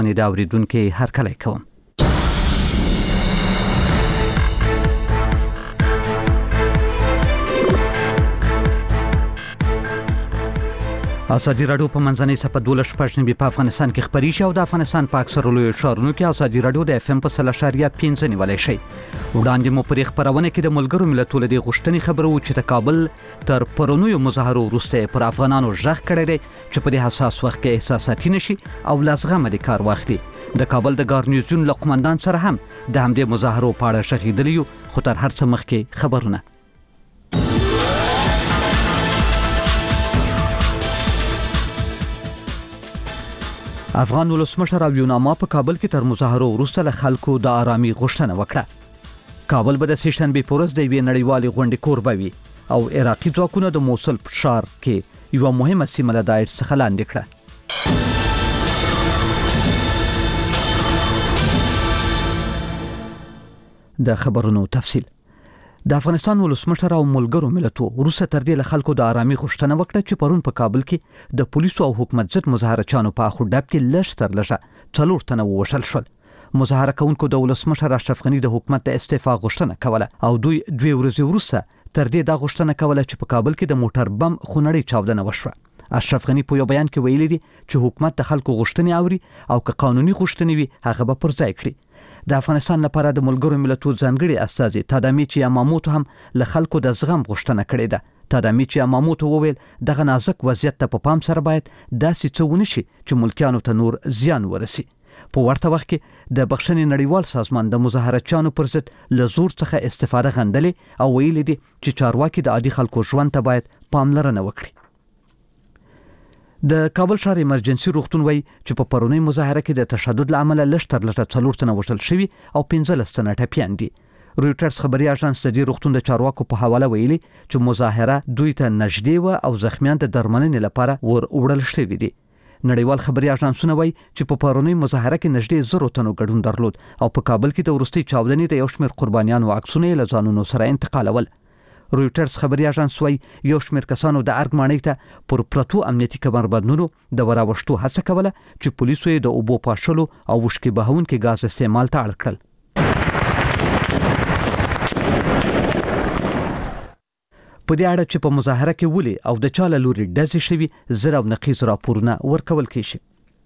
دا اوریدونکو هرکلی کوم. ازادي راډیو په منځنۍ صفحه 12 په افغانستان کې خبري شي او د افغانستان په اکثرو لویو ښارونو کې ازادي راډیو د FM په 3.5 نیولای شي. وړاندې مو پر خبرونه کې د ملګرو ملتونو د غوښتنې خبرو چې د کابل تر پرونیو مظاهرو وروسته پر افغانانو ژغ کړی دی چې په دې حساس وخت کې احساساتي نشي او لازغه د کار واخلي. د کابل د ګارنیزون له قومندان سره هم د همدې مظاهرو په اړه شهیدلی یو، خو تر هر څه مخکې خبرونه. افغان ولسمشر او یوناما په کابل کې تر مظاهرو وروسته له خلکو د آرامي غوښتنه وکړه. کابل به د سه‌شنبې په ورځ د یوې نړیوالې غونډې کوربه وي او عراقي ځواکونه د موصل په ښار کې یوه مهمه سیمه له داعش څخه لاندې کړه. د خبرونو تفصیل. د افغانستان ولسمشر او ملګرو ملتونو وروسته تر دې له خلکو د آرامي غوښتنه وکړه چې پرون په کابل کې د پولیسو او حکومت ضد مظاهرچیانو په اخو ډب کې لږ تر لږه 4 تنه ووژل شول. مظاهره کوونکو د ولسمشر اشرف غني د حکومت د استعفا غوښتنه کوله او دوی 2 ورځې وروسته تر دې دا غوښتنه کوله چې په کابل کې د موټر بم خونړۍ چاودنه وشوه. اشرف غني په یو بیان کې ویلي دي چې حکومت د خلکو غوښتنې اوري او که قانوني غوښتنې وي هغه به پر ځای کړي. د افغانستان لپاره د ملګرو ملتونو ځانګړي استازي تادامیچی یاماموتو هم له خلکو د زغم غوښتنه کړې ده. تادامیچی یاماموتو وویل دغه نازک وضعیت ته په پام سره باید داسې څه ونشي چې ملکیانو ته نور زیان ورسي. په ورته وخت کې د بخښنې نړیوال سازمان د مظاهرچیانو پر ضد له زور څخه استفاده غندلې او ویلي دي چې چارواکي د عادي خلکو ژوند ته باید پاملرنه وکړي. د کابل ښار ایمرجنسي روغتون وایي چې په پرونی مظاهره کې د تشدد لامل لږ تر لږه 4 تنه وژل شوي او 15 تنه ټپیان دي. رویټرز خبري اژانس د دې روغتون د چارواکو په حواله ویلي چې مظاهره دوی ته نږدې و او زخمیان د درملنې لپاره وړل شوي دي. نړیوال خبري اژانسونه وایي چې په پرونی مظاهره کې نږدې 0 تنو ګډون درلود او په کابل کې د وروستي چاودنې د یو شمېر قربانیانو عکسونه له ځانونو سره انتقالول. رویټرز خبري اژانس وایي یو شمېر کسانو د ارګ ماڼۍ ته پر پرتو امنیتي کمربندونو د وراوښتو هڅه کوله چې پولیسو یې د اوبو پاشلو او وشکې بهونکي غاز استعمال ته اړ کړل. په دې اړه چې په مظاهره کې ولې او د چا له لوري ډزې شوي زر او نقیض راپورونه ورکول کیږي.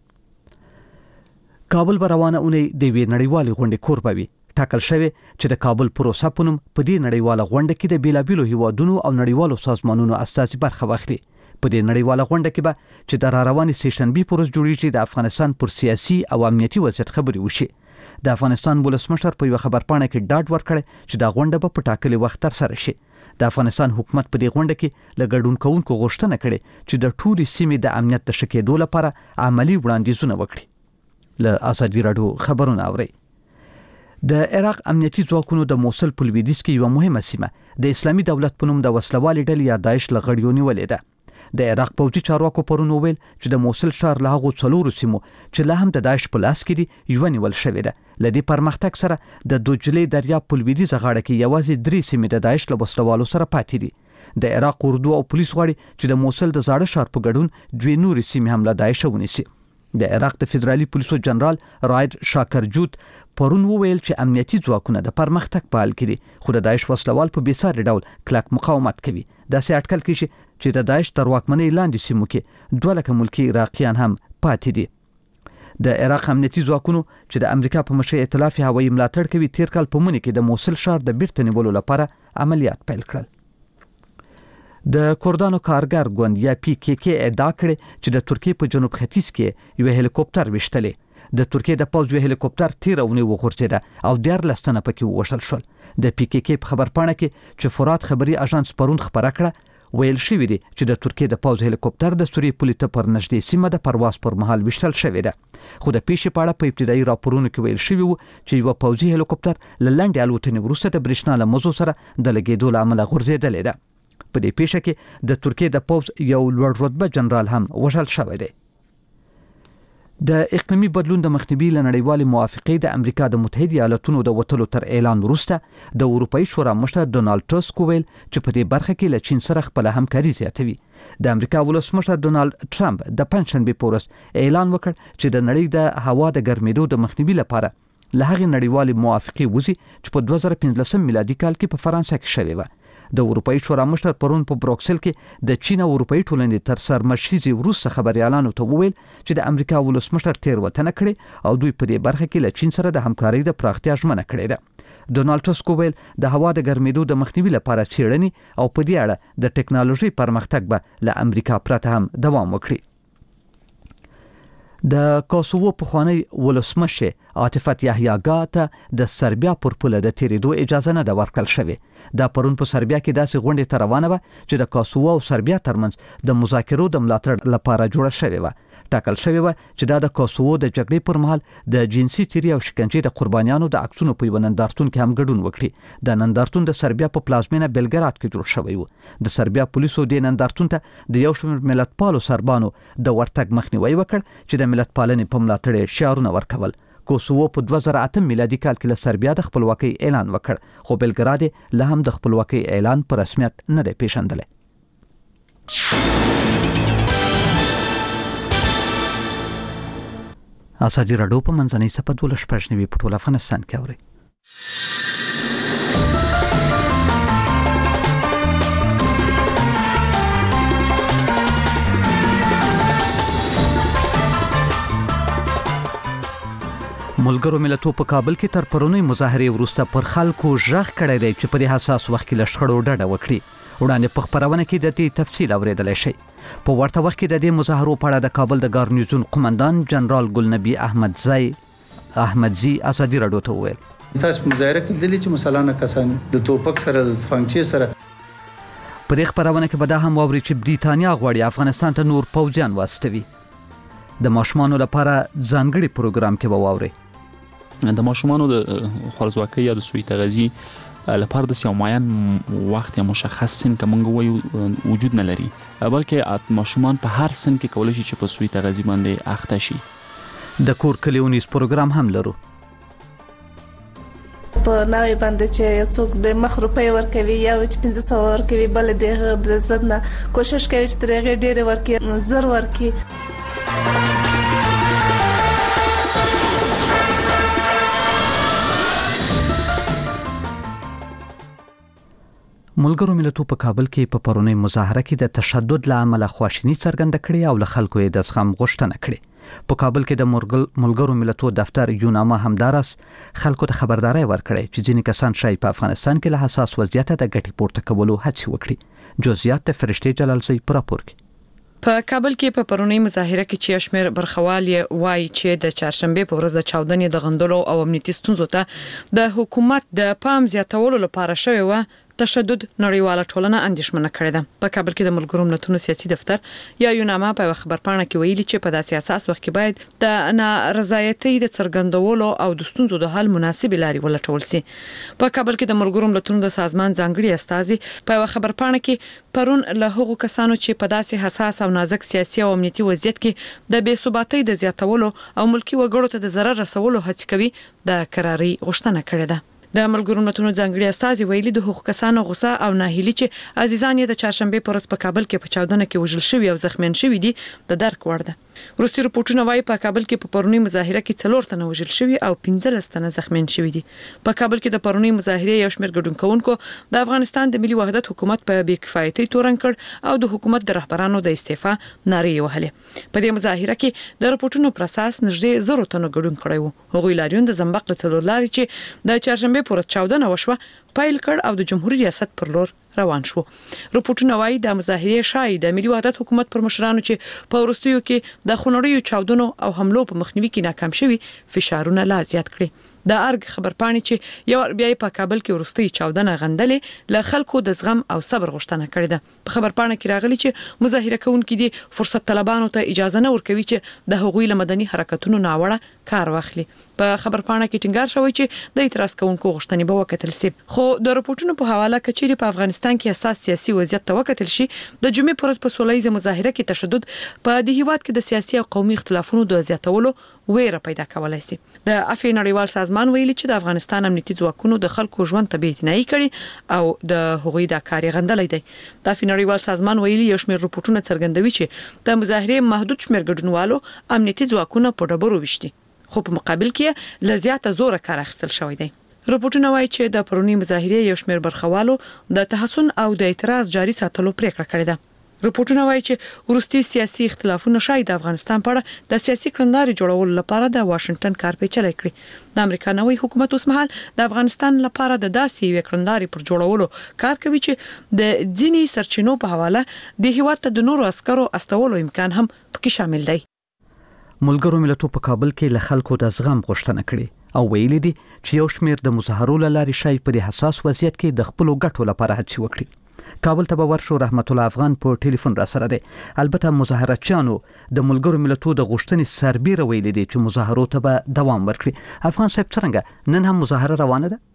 کابل به روانه اونۍ د یوې نړیوالې غونډې کوربه وي. ټاکل شوی چې د کابل پروسه په نوم په دې نړیواله غونډه کې د بیلابیلو هیوادونو او نړیوالو سازمانونو استازي برخه واخلي. په دې نړیواله غونډه کې به چې د راروانې سه‌شنبې پر ورځ جوړیږي د افغانستان پر سیاسي او امنیتي وضعیت خبرې وشي. د افغانستان ولسمشر په یو خبرپاڼه کې ډاډ ورکړی چې دا غونډه به په ټاکلي وخت ترسره شي. د افغانستان حکومت په دې غونډه کې له ګډون کوونکو غوښتنه کړې چې د ټولې سیمې د امنیت د ښه کېدو لپاره عملی وړاندیزونه وکړي. له ازادي راډیو خبرونه اوري. د عراق امنیتي ځواکونو د موصل په لویدیځ کې یو مهمه سیمه د اسلامي دولت په نوم د وسلوالې ډلې یا داعش له غړیو نیولې ده. د عراق پوځي چارواکو پرون وویل چې د موصل ښار له هغو 4 سیمو چې لا هم د داعش په لاس کې دي یو نیول شوې ده. له دې پرمختګ سره د دوجلې دریاب په لویدیځه غاړه کې یوازې 3 سیمې د داعش له وسلوالو سره پاتې دي. د عراق اردو او پولیس غواړي چې د موصل د زاړه ښار په ګډون 2 نورې سیمې هم له داعش ونیسي. د عراق د فدرالي پولیسو جنرال راید شاکرجوت پرون وویل چې امنیتي ځواکونه د پرمختګ په حال کې دي خو د داعش وسلوال په بېساري ډول کلک مقاومت کوي. داسې اټکل کېږي چې د داعش تر واکمنۍ لاندې سیمو کې 2 لکه ملکي عراقیان هم پاتې دي. د عراق امنیتي ځواکونو چې د امریکا په مشرۍ ائتلاف هوایي ملاتړ کوي تیر کال په مني کې د موصل ښار د بیرته نیولو لپاره عملیات پیل کړل. د کردانو کارګر ګوند یا PKK ادعا کړې چې د ترکیې په جنوب ختیځ کې یو هلیکوپټر وشتلې. د ترکیې د پوځ یو هلیکوپټر 13 اونۍ وغورځېده او 14 تنه پکې ووژل شول. د PKK په خبرپاڼه کې چې فرات خبري اژانس پرون خبره کړه ویل شوی دی چې د ترکیې د پوځ هلیکوپټر د سوریې پولې ته پر نږدې سیمه د پرواز پر مهال وشتل شوی ده. خو د پیښې په اړه په ابتدایي راپورونو کې ویل شوی و چې یو پوځي هلیکوپټر له لنډې الوتنې وروسته د برېښنا له مزو سره د لګېدو له امله غورځېدلی ده. په دې پیښه کې د ترکیې د پوځ یو لوړ رتبه جنرال هم وژل شوی دی. د اقلیمي بدلون د مخنیوي لنړیوالې موافقې د امریکا د متحده ایالاتونو د وټلو تر اعلان وروسته د اروپאי شورا مشر ډونالد ټرسک ویل چې په دې برخه کې له چین سره خپل همکاري زیاتوي. د امریکا ولسمشر ډونالد ټرمپ د پنځشنبه په ورځ اعلان وکړ چې د نړۍ د هوا د ګرمېدو د مخنیوي لپاره له هغې نړیوالې موافقې وځي چې په 2015 میلادي کال کې په فرانسه کې شوې وه. د اروپאי شورا مشر پرون په بروکسل کې د چین او اروپאי ټولنې تر سرمشريزي وروسته خبريالانو ته وویل چې د امریکا ولسمشر تیروتنه کړې او دوی په دې برخه کې له چین سره د همکارۍ د پراختیا ژمنه کړې ده. ډونالد ټرسک ویل د هوا د ګرمېدو د مخنیوي لپاره څېړنې او په دې اړه د ټکنالوژي پرمختګ به له امریکا پرته هم دوام وکړي. د کوسوو پخوانی ولسمشر عاطفت یحیاګا ته د سربیا پر پوله د تیریدو اجازه نه ده ورکړل شوې. دا پرون په سربیا کې داسې غونډه تر روانه وه چې د کوسوو او سربیا ترمنځ د مذاکرو د ملاتړ لپاره جوړه شوې وه. ټاکل شوې وه چې دا د کوسوو د جګړې پر مهال د جنسي تیری او شکنجې د قربانیانو د عکسونو په یو نندارتون کې هم ګډون وکړي. د نندارتون د سربیا په پلازمینه بلګراد کې جوړ شوی و. د سربیا پولیسو د نندارتون ته د یو شمېر ملتپالو سربانو د ورتګ مخنیوي وکړ چې د ملتپالنې په ملاتړ شعارونه ورکول. کوسوو په 2008 میلادي کال کې له سربیا د خپلواکۍ اعلان وکړ خو بلګراد له هم د خپلواکۍ اعلان په رسمیت نه دی پیژندلی. ازادي راډیو په منځنۍ سپه 12 په ټول افغانستان کې اوري. ملګرو ملتونو په کابل کې تر پرونی مظاهره وروسته پر خلکو ژغ کړی دی چې په دې حساس وخت کې له شخړو ډډه وکړي. وړاندې په خبرونه کې د دې تفصیل اوریدلی شئ. په ورته وخت کې د دې مظاهرو په اړه د کابل د ګارنیزون قومندان جنرال ګلنبي احمدزي ازادي راډیو ته وویل تاسو مظاهره کې دلی چې مسلانه کسان د توپک سره فنګچې سره په دې خبرونه کې به دا هم واوري چې بریتانیا غواړي افغانستان ته نور پوځیان واستوي. د ماشومانو لپاره ځانګړي پروګرام کې به واوري. د ماشومانو د خوارزواکۍ یا د سوی تغذیه لپاره د معین وخت یا مشخص سن کومه وایو وجود نه لري بلکې ماشومان په هر سن کې کولای شي چې په سوی تغذیه باندې اخته شي. د کور کلیونیز پروګرام هم لرو. په نوې باندې چې څوک د مخ روپۍ ورکوي یا چې 1500 ورکوي بل د زدنه کوشش کوي چې ترغه ډېر ورکي زر ورکي. ملګرو ملتونو په کابل کې په پرونی مظاهره کې د تشدد له امله خواشیني څرګنده کړې او له خلکو یې د زغم غوښتنه کړې. په کابل کې د ملګرو ملتونو دفتر یوناما همدارس خلکو ته خبرداري ورکړې چې ځینې کسان شای په افغانستان کې له حساس وضعیت د ګټې پورته کولو هڅه وکړي. جزئیات د فرشتي جلالزی پر راپور کې. په کابل کې په پرونی مظاهره کې چې اشمیر برخوال وایي چې د چهارشنبه په ورځ د چاودنې د غندلو او امنیتي ستونزو ته د حکومت د پام زیاتولو لپاره شوی و تشدد نړیواله ټولنه اندېښمنه کړې ده. په کابل کې د ملګرو ملتونو سیاسي دفتر یا یوناما په خبرپاڼه کې ویلي چې په داسې اساس وخت کې باید د نارضایتۍ د څرګندولو او د ستونزو د حل مناسب لارې ولټول شي. په کابل کې د ملګرو ملتونو د سازمان ځانګړي استازي په خبرپاڼه کې پرون له هغو کسانو چې په داسې حساس او نازک سیاسي او امنیتي وضعیت کې د بې ثباتۍ د زیاتولو او ملکی وګړو ته د ضرر رسولو هڅه کوي د قراري غوښتنه کړې ده. د ملګرو ملتونو ځانګړي استازي ویلي د حقوق کسانو غوسه او ناهیلي چې عزیزان یې د چهارشنبه په ورځ په کابل کې په چاودنه کې وژل شوی او زخمیان شوی دي د درک وړ ده. وروستي رپورټونه وايي په کابل کې په پرونی مظاهره کې 4 تنه وژل شوی او 15 تنه زخمیان شوی دي. په کابل کې د پرونی مظاهره یو شمېر ګډون کوونکو د افغانستان د ملي وحدت حکومت په بې کفایتۍ تورن کړ او د حکومت د رهبرانو د استعفا نارې وهلې. په دې مظاهره کې د رپورټونو پر اساس نږدې 1000 تنه ګډون کړی وو. هغوی لاریون د زنبق له څلور لارې چې د چهارشنبه پر ورځ چاودنه وشوه پایل کړ او د جمهوریت ریاست پر لور روان شو. رپورټونه وايي د مظاهرې شای د ملي وحدت حکومت پر مشرانو چې په ورستیو کې د خونړیو چاودنو او حملو په مخنیوي کې ناکام شوي فشارونه لا زیات کړي. د ارګ خبرپاڼې چې یو بیا په کابل کې ورستي چاودنه غندلې له خلکو د زغم او صبر غوښتنه کړې ده. په خبرپاڼه کې راغلي چې مظاهره کوونکي دي فرصت طلبانو ته اجازه نه ورکوي چې د حقوقي مدني حرکتونو ناوړه کار واخلي. په خبرپاڼه کې ټینګار شوی چې د اعتراض کوونکو غوښتنې به وکتل شي. خو د راپورټونو په حواله کچېری په افغانستان کې اساس سیاسي وضعیت ته وکتل شي، د جمعې پر ورځ په سولهییزه مظاهره کې تشدد په د هیواد کې د سیاسي او قومي اختلافونو د زیاتولو ویره پیدا کولای شي. د افی نړیوال سازمان ویلي چې د افغانستان امنیتي ځواکونو د خلکو ژوند ته بېاعتنایي کړي او د هغوی د کار غندلې دی. د افی نړیوال سازمان ویلي یو شمېر راپورټونه څرګندوي چې د مظاهره محدود شمېر ګډونوالو امنیتي ځواکونه په ډبرو وشتي، خو په مقابل کې لزیاته زور کار اخیستل شوی دی. راپورټونه وايي چې د پرونی مظاهره یو شمېر برخوالو د تحسن او د اعتراض جاري ساتلو پریکړه کړې ده. راپورټونه وايي چې وروستي سیاسي اختلافونه شاید د افغانستان په اړه د سیاسي کړنلارې جوړولو لپاره د واشنگټن کار پیچلی کړي. د امریکا نوی حکومت اوس مهال د افغانستان لپاره د داسې یو کړنلارې پر جوړولو کار کوي چې د ځینی سرچینو په حواله د هیواد ته د نورو عسکرو استولو امکان هم پکې شامل دی. ملګرو ملتونو په کابل کې له خلکو د زغم غوښتنه کړې او ویلي دي چې یو شمېر د مظاهرو لارې شاید په دې حساس وضعیت کې د خپل ګټو لپاره هڅې وکړي. کابل ته به ورشو رحمت الله افغان په ټلیفون را سره دی. البته مظاهراتچیانو د ملګرو ملتونو د غوښتنې سربېره ویلي دي چې مظاهرو ته به دوام ورکړي. افغان صاحب څنګه نن هم مظاهره روانه ده؟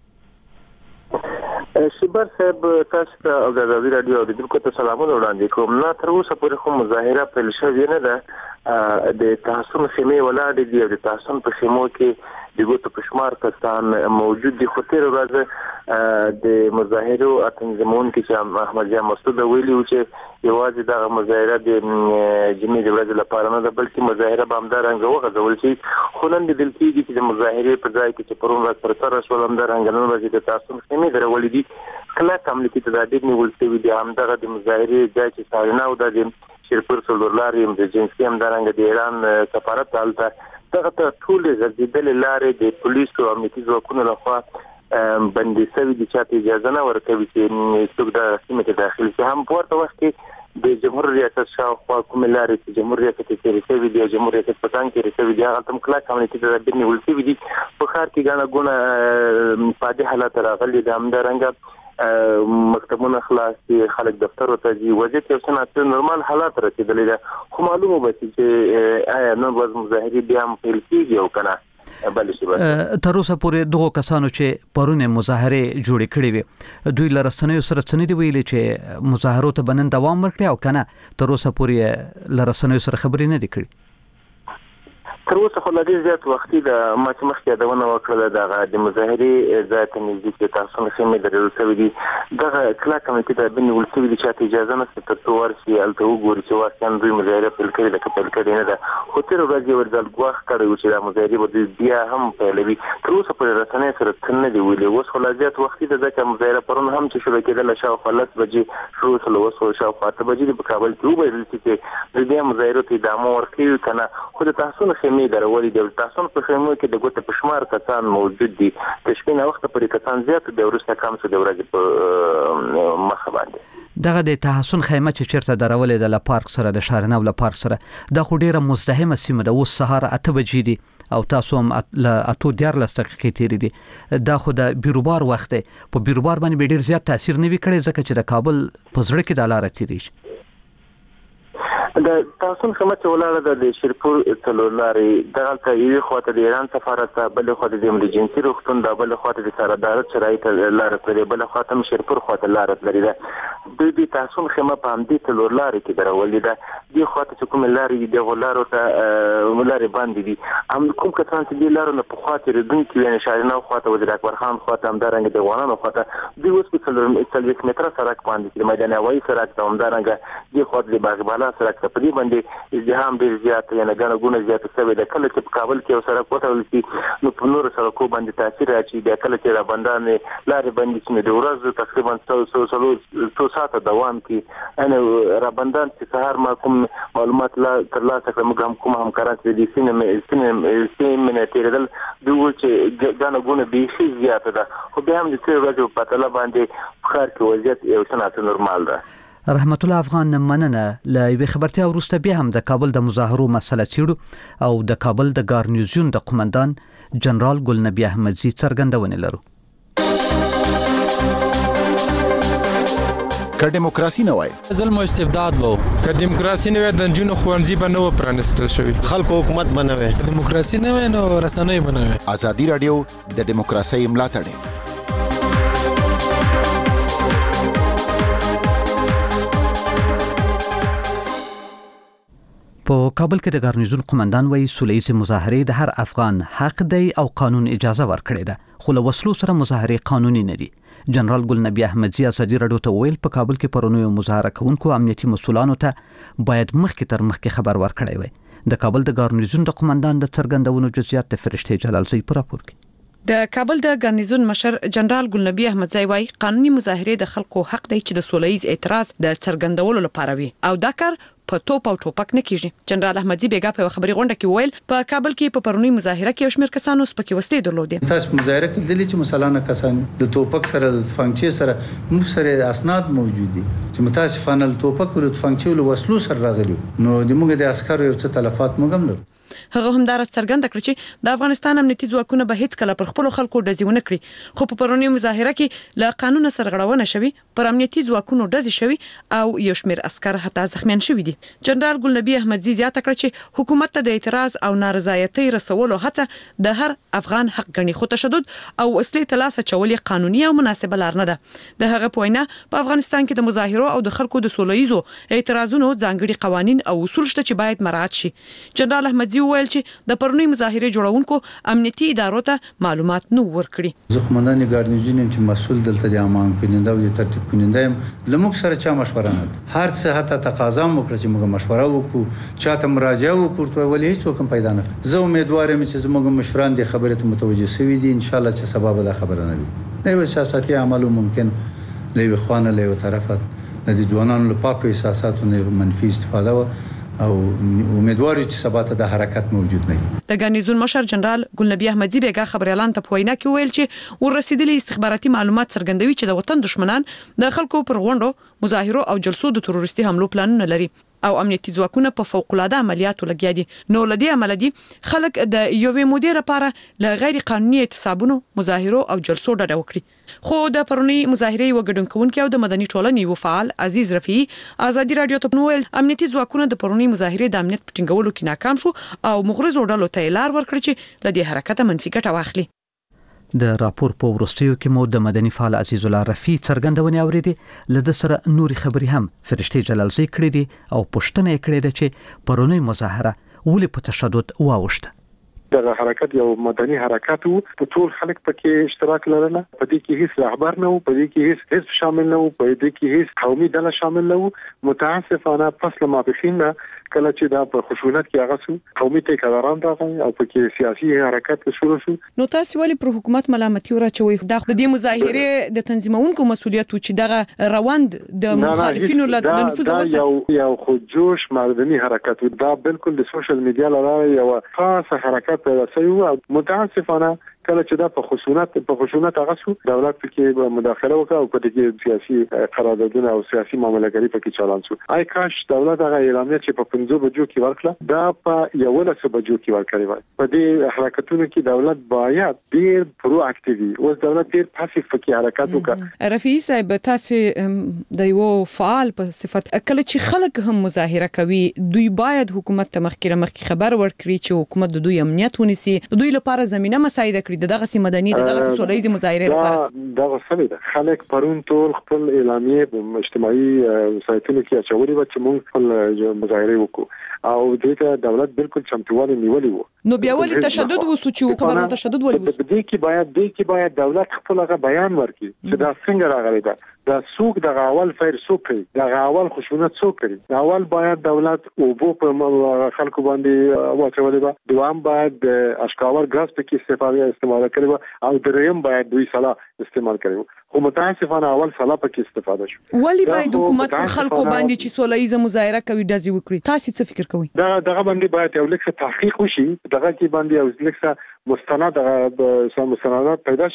شبر صاحب تاسو ته او د ازادي رادیو د دلکو ته سلامونه وړاندې کوم. نه تر اوسه پورې خو مظاهره پیل شوې نه ده. د تحسن خیمه ولاړې دي او د تحسن په خیمو کې د ګوتو په شمار کسان موجود دي. خو تیر ورځ د مظاهرو تنظیمون کې چې احمد جان مسعود ویلي و چې یوازې د مظاهره د جمعې د ورځې لپاره نه ده، بلکې مظاهره به همدارنګه وغځول شي. خو نن لیدل کېږي چې د مظاهرې په ځای کې چې پرون ورځ پر سر شول همدارنګه نن ورځ د تحسن خیمې درولې دي. کلک امنیتي تدابیر نیول شوي دي. همدغه د مظاهرې ځای چې سارنا او د شیرپور څلورلارې د جنسي همدارنګه د ایران سفارت هلته دغه ته ټولې غځېدلې لارې د پولیسو او امنیتي ځواکونو لخوا بندي شوي دي، چاته اجازه نه ورکوي چې څوک دغه سیمې ته داخل شي. هم په ورته وخت کې د جمهور ریاست شاوخوا کومې لارې چې جمهور ریاست کې تېرې شوي دي او جمهور ریاست په څنګ تېرې شوي دي هغه هم کلک امنیتي تدابیر نیول شوي دي. په ښار کې ګڼه ګوڼه فادي حالات راغلي دي. همدارنګه مکتبونه خلاص دي، خلک دفترو ته ځي، وضعیت یو څه نورمال حالات رسېدلی ده. خو معلومه به شي چې آیا نن ورځ مظاهرې بیا هم پیل کېږي او که نه. تر اوسه پورې دغو کسانو چې پرونه مظاهرې جوړې کړې وي دوی له رسنیو سره څه نه دي ویلي چې مظاهرو ته به نن دوام ورکړي او که نه تر اوسه پورې له رسنیو سره خبرې نه دي کړي؟ تر اوسه خو لا ډېر زیات وختي د ما چې مخکې یادونه وکړله دغه د مظاهرې ځای ته نږدې چې تحسن خیمې درول شوي دي دغه کلک امنیتي تدابیر نیول شوي دي، چاته اجازه نشته تر څو ورشي هلته وګوري چې واقعا دوی مظاهره پیل کړې ده که پیل کړې نه ده. خو تېره ورځ یې ورځل ګواښ کړی و چې دا مظاهرې به دوی بیا هم پیلوي. تر اوسه پورې رسنیو سره څه نه دي ویلي. اوس خو لا زیات وختي ده ځکه مظاهره پرون هم چې شروع کېدله شاوخوا 10 بجې شروع شوله، اوس شاوخوا 8 بجې دي په کابل کې وویل چې دوی بیا مظاهرو ته ادامه ورکوي که نه. خو د تحسن خیمې درولې دي. تحسن په خیمو کې د ګوتو په شمار کسان موجود دي. د شپې نه وخته پورې کسان زیات دي، وروسته کم څه د ورځې په مخه باندې. دغه د تحسن خیمه چې چیرته درولې ده له پارک سره د شارنو له پارک سره دا خو ډیره مزدحمه سیمه ده. اوس سهار 8 بجې دي او تاسو هم له 8:14 دقیقې تیرې دي. دا خو د بیروبار وخت دی. په بیروبار باندې به ډیر زیات تاثیر نه وي کړی ځکه چې د کابل په زړه کې د لارې تیریږي. د تحسن خیمه چې ولاړه ده د شیرپور څلورلارې دغلته یوې خواته د ایران سفارت ته، بلې خواته د ایمرجنسي روغتون ده، بلې خواته د سرادارت چرایي ته لاره تللې، بله خواته هم شیرپور خواته لاره تللې ده. دوی د تحسن خیمه په همدې څلورلارې کې درولې ده. دې خواته چې کومې لارې دي دغو لارو ته لارې بندې دي. هم کوم کسان چې دې لارو نه پخوا تېرېدونکي وي، یعنې شارنو خواته وزیر اکبر خان خواته همدارنګه د افغانانو خواته دوی اوس په 40 متره سړک باندې چې د میدان هوایي سړک ته همدارنګه دې خواته د باغ بالا سړک په دې باندې ازدحام ډېر زیات یعنې ګڼه ګوڼه زیاته شوې ده. کله چې په کابل کې یو سړک وتړل شي نو په نورو سړکو باندې تاثیر اچوي. بیا کله چې رابندانې لارې بندې شي نو د ورځو تقریبا 100 ساعته دوام کوي. یعنې رابندان چې سهار ما کوم معلومات ترلاسه کړم، موږ هم کوم همکاران چې د سیمې نه تېرېدل دوی وویل چې ګڼه ګوڼه بیخي زیاته ده. خو بیا هم د تېرې ورځې په پرتله باندې په ښار کې وضعیت یو څه ناڅه نورمال ده. رحمت الله افغان مننه. له یوې خبرتیا وروسته بیا هم د کابل د مظاهرو مسله څیړو او د کابل د ګارنیزیون د قومندان جنرال ګلنبی احمدزي څرګندونه لرو. که دیموکراسي نه وای ظلم او استبداد وو که دیموکراسي نه وي د نجونو ښوونځي به نه و پرانیستل شوي، خلکو حکومت به نه وي، دیموکراسي نه وي نو رسنۍ به نه وي. ازادي راډیو د دیموکراسۍ ملاتړ په کابل کې د ګارنیزون قومندان وایي سولهییز مظاهرې د هر افغان حق دی او قانون اجازه ورکړې ده، خو له وسلو سره مظاهرې قانوني نه دي. جنرال ګل نبی احمدزي ازادي راډیو ته ویل په کابل کې پرونی مظاهره کوونکو امنیتي مسولانو ته باید مخکې تر مخکې خبر ورکړی وي. د کابل د ګارنیزون د قومندان د څرګندونو جزئیات د فرشته جلالزی پر راپور کې. د کابل د ګارنیزون مشر جنرال ګل نبی احمدزي وایي قانوني مظاهرې د خلکو حق دی چې د سولهییز اعتراض د څرګندولو لپاره وي او دا کار په توپ او ټوپک نه کیږي. جنرال احمدزي بیګا په خبري غونډه کې ویل په کابل کې په پرونی مظاهره کې شمیر کسانو سپکې وسلې درلودې. تاسو مظاهره کې دلی چې مسلانه کسان د توپک سره فنکچې سره مو سره اسناد موجود دي چې متاسفانه توپک او فنکچې له وسلو سره راغلي نو د موږ د عسکرو یو څه تلفات موږ هم لرو. هغه هم دا څرګنده کړ چې د افغانستان امنیتي ځواکونه به هیڅ کله پر خپل خلکو ډزونه کړي، خو په پرونی مظاهره کې له قانون سرغړونه شوی، پر امنیتي ځواکونو ډزې شوی او یو شمیر عسكر حتی زخمیان شوی دي. جنرال ګل نبی احمدزي زیاته کړ چې حکومت ته د اعتراض او نارضایتۍ رسولو هڅه د هر افغان حق ګڼي، خو تشدد او وسلې تلاسه چول قانوني او مناسبه لار نه ده. د هغه په وینا په افغانستان کې د مظاهرو او د خلکو د سولهییزو اعتراضونو ځانګړي قوانين او اصول شته چې باید مراعات شي. جنرال احمدزي ویل چې د پرونی مظاهره جوړونکو امنیتي ادارو ته معلومات نو ورکړي. زه قومندان ګارنیزون چې مسؤل دلته د عام کننده او د ترتیب کننده لموږ سره چا مشوره نه هر څه حتی تقاضا وکړه چې موږ مشوره وکړو، چاته مراجعه وکړو، ولې هیڅ وکم پیدا نه. زه امیدوار یم چې زموږ مشران د خبرې ته متوجه شوي دي، ان شاء الله چې سبب دا خبره نه وي. نو سیاسي عمل ممکن له خوانه له طرفه د ځوانانو له پاکو احساساتو نه منفي استفاده او امیدوار چې سبا ته د حرکت موجود نه وي. د ګارنیزون مشر جنرال ګل نبی احمدزي بیګا خبر اعلان ته پوینا کې ویل چې ورسېدلي استخباراتي معلومات څرګندوي چې د وطن دشمنان د خلکو پر غونډو، مظاهرو او جلسو د تروریستي حملو پلانونه لري او امنیتي ځواکونه په فوق العاده عملیاتو لګیا دي. نو لدی عمل دي خلک د یوې مودې لپاره له غیر قانوني اعتصابونو، مظاهرو او جلسو ډډه وکړي. خو د پرونی مظاهره وګډونکو او د مدني ټولنې یو فعال عزیز رفیعي ازادي راډیو ته ویل امنیتي ځواکونه د پرونی مظاهره د امنیت پټینګولو کې ناکام شو او مغرضو ډلو ته لار ورکړي چې لدی حرکت منفي ګټه واخلي. د راپور په ورستیو کې مو د مدني فعال عزیز الله رفیع څرګندونه اوریدي، لده سره نوري خبري هم فرشته جلالزی کړې دي او پښتنه کړې ده چې پرونی مظاهره ولې په تشدد واوښته. د حرکت یو مدني حرکت وو، په ټول خلک پکې اشتراک لرله، په دې کې هیڅ رهبر نه وو، په دې کې هیڅ حزب شامل نه وو، په دې کې هیڅ قومي ډله شامل نه وو. متاسفانه پس له ماپښین کله چې دا په خشونت کې هغه سو قومي ټیکداران راغلي او پکې سیاسي حرکت شروع شو. نو تاسو ولې پر حکومت ملامتي ورچوي؟ د دې مظاهره د تنظیمونکو مسولیت چې دغه روند د مخالفینو له نفوذ وساتي. یو خودجوش مدني حرکت دا بالکل د سوشل میډیا لاره یو خاص حرکت پیدا شو او متاسفانه کله چې دا په خشونت هغه شو دولت پکې مداخله وکړه او په دې کې سیاسي قراردادونه او سیاسي معاملګری پکې چالان شو. آی کاش دولت هغه اعلامیه چې په 15 بجو کې ورکړه دا په 11 بجو کې ورکړی وای. په دې حرکتونو کې دولت باید ډیر پرو اکټیوي او دولت ډیر پاسیو پکې حرکت وکړي. رفیع صاحب تاسو د یو فعال په صفت کله چې خلک هم مظاهره کوي دوی باید حکومت ته مخکې خبر ورکړي چې حکومت د دوی امنیت ونیسي، د دوی لپاره زمينه مساعده کړي دغه سي مدني دغه سولهییز مظاهره لپاره. دغه څه ده خلک پرون ټول خپل اعلامیه په اجتماعي سایتونو کې اچولې و چې موږ خپل مظاهره وکړو او دغه دولت بالکل چمتووالی نیولې و. نو بیا ولې تشدد وسو چې خبرو تشدد ولې وسو؟ دې کې باید دولت خپل بیان ورکړي چې دا څنګه راغلی ده، دا څوک د اول فیر څوک دی، د اول خشونت څوک دی. د اول باید دولت او په خلکو باندې واچولې و، دوام باید اشکاور غاز په کې استعمال کړي او دریم باید دوی سلا استعمال کړي. خو متاسفانه اول سلا په کې استفاده شو. ولی باید حکومت پر خلکو باندې چې سولهییز مظاهره کوي داسې وکړي؟ تاسو څه فکر کوئ؟ دغه باندې باید یو لکه تحقیق وشي، دغه کې باندې یو لکه مستندات پیدا شي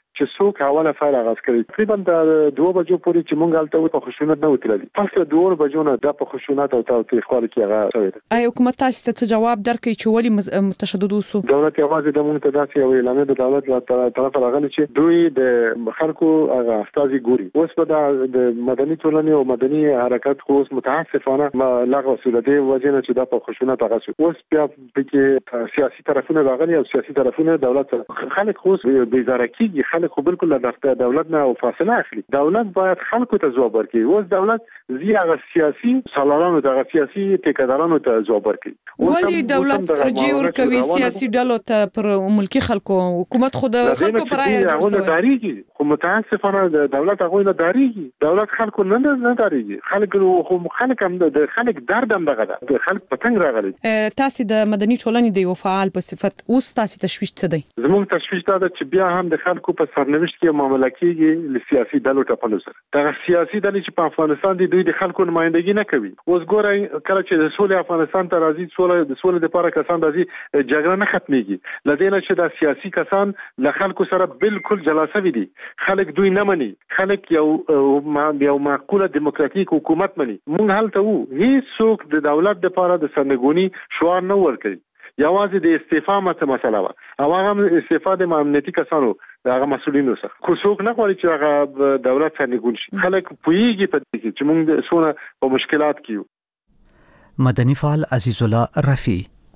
چې څوک اوله فایل آغاز کړي. تقریبا د 2 بجو پورې چې مونږ هلته په خشونت نه وتللی. پس له 2 بجو نه د په خشونت او تاوتریخوالي کې هغه شوی دی. آیا حکومت تاسو ته جواب درکړي چې ولې متشدد اوسو؟ دولت یوازې د مونږ ته داسې یو اعلان د دولت له طرفه راغلی چې دوی د خلکو هغه استازي ګوري. اوس په د مدني ټولنې او مدني حرکت خو اوس متاسفانه لغوه شو د دې وجه نه چې دا په خشونت هغه شو. اوس بیا پکې سیاسي طرفونه راغلي او سیاسي طرفونه دولت خلک خو بیزاره کیږي. خلک خو بالکل د دولت نه فاصله اخلي. دولت باید خلکو ته ځواب ورکړي. اوس دولت هغه سیاسي سالارانو ته سیاسي ټیکدارانو ته ځواب ورکړي. ولې دولت ترجیح ورکوي سیاسي ډلو ته پر ملکی خلکو؟ حکومت خود خلکو پر رایه داریږي. خو متاسفانه د دولت هغه نه داریږي. دولت خلکو نه داریږي. خلک هم د خلک درد هم دغه ده. د خلک پتنګ راغلي. تاسو د مدني ټولنې د یو فعال په صفت اوس تاسو تشویش څه دی؟ زموږ تشویش دا ده چې بیا هم د خلکو په سرنوشت کې معاملې کیږي له سیاسي ډلو ټاپلو سره. دا سیاسي ډلې چې په افغانستان دي دوی د خلکو نمائندګي نه کوي. اوس ګورئ کله چې د سولې افغانستان ته راځي د سولې لپاره کسان راځي جګړه نه ختميږي. لدې نه چې د سیاسي کسان له خلکو سره بالکل جلاسه دي. خلک دوی نه مني. خلک یو معقوله دیموکراتیک حکومت مني. مونږ هلته وو هیڅ څوک د دولت لپاره د سرنګونی شعار نه ورکړي. یوازې د استعفا مسله وه. او هغه استعفا د امنیتي کسانو هغه مسؤلینو څخه. خو څوک نه غواړي چې هغه دولت سرنګون شي. خلک پوهیږي په دې کې چې موږ څونه په مشکلات کې یو. مدني فعال عزیز الله رفیع.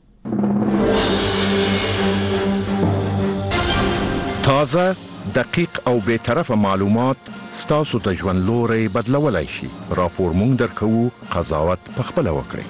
تازه، دقیق او به طرفه معلومات ستاسو ته ژوند لوري بدلولای شي. راپور مونږ درکوو، قضاوت پخپل وکړئ.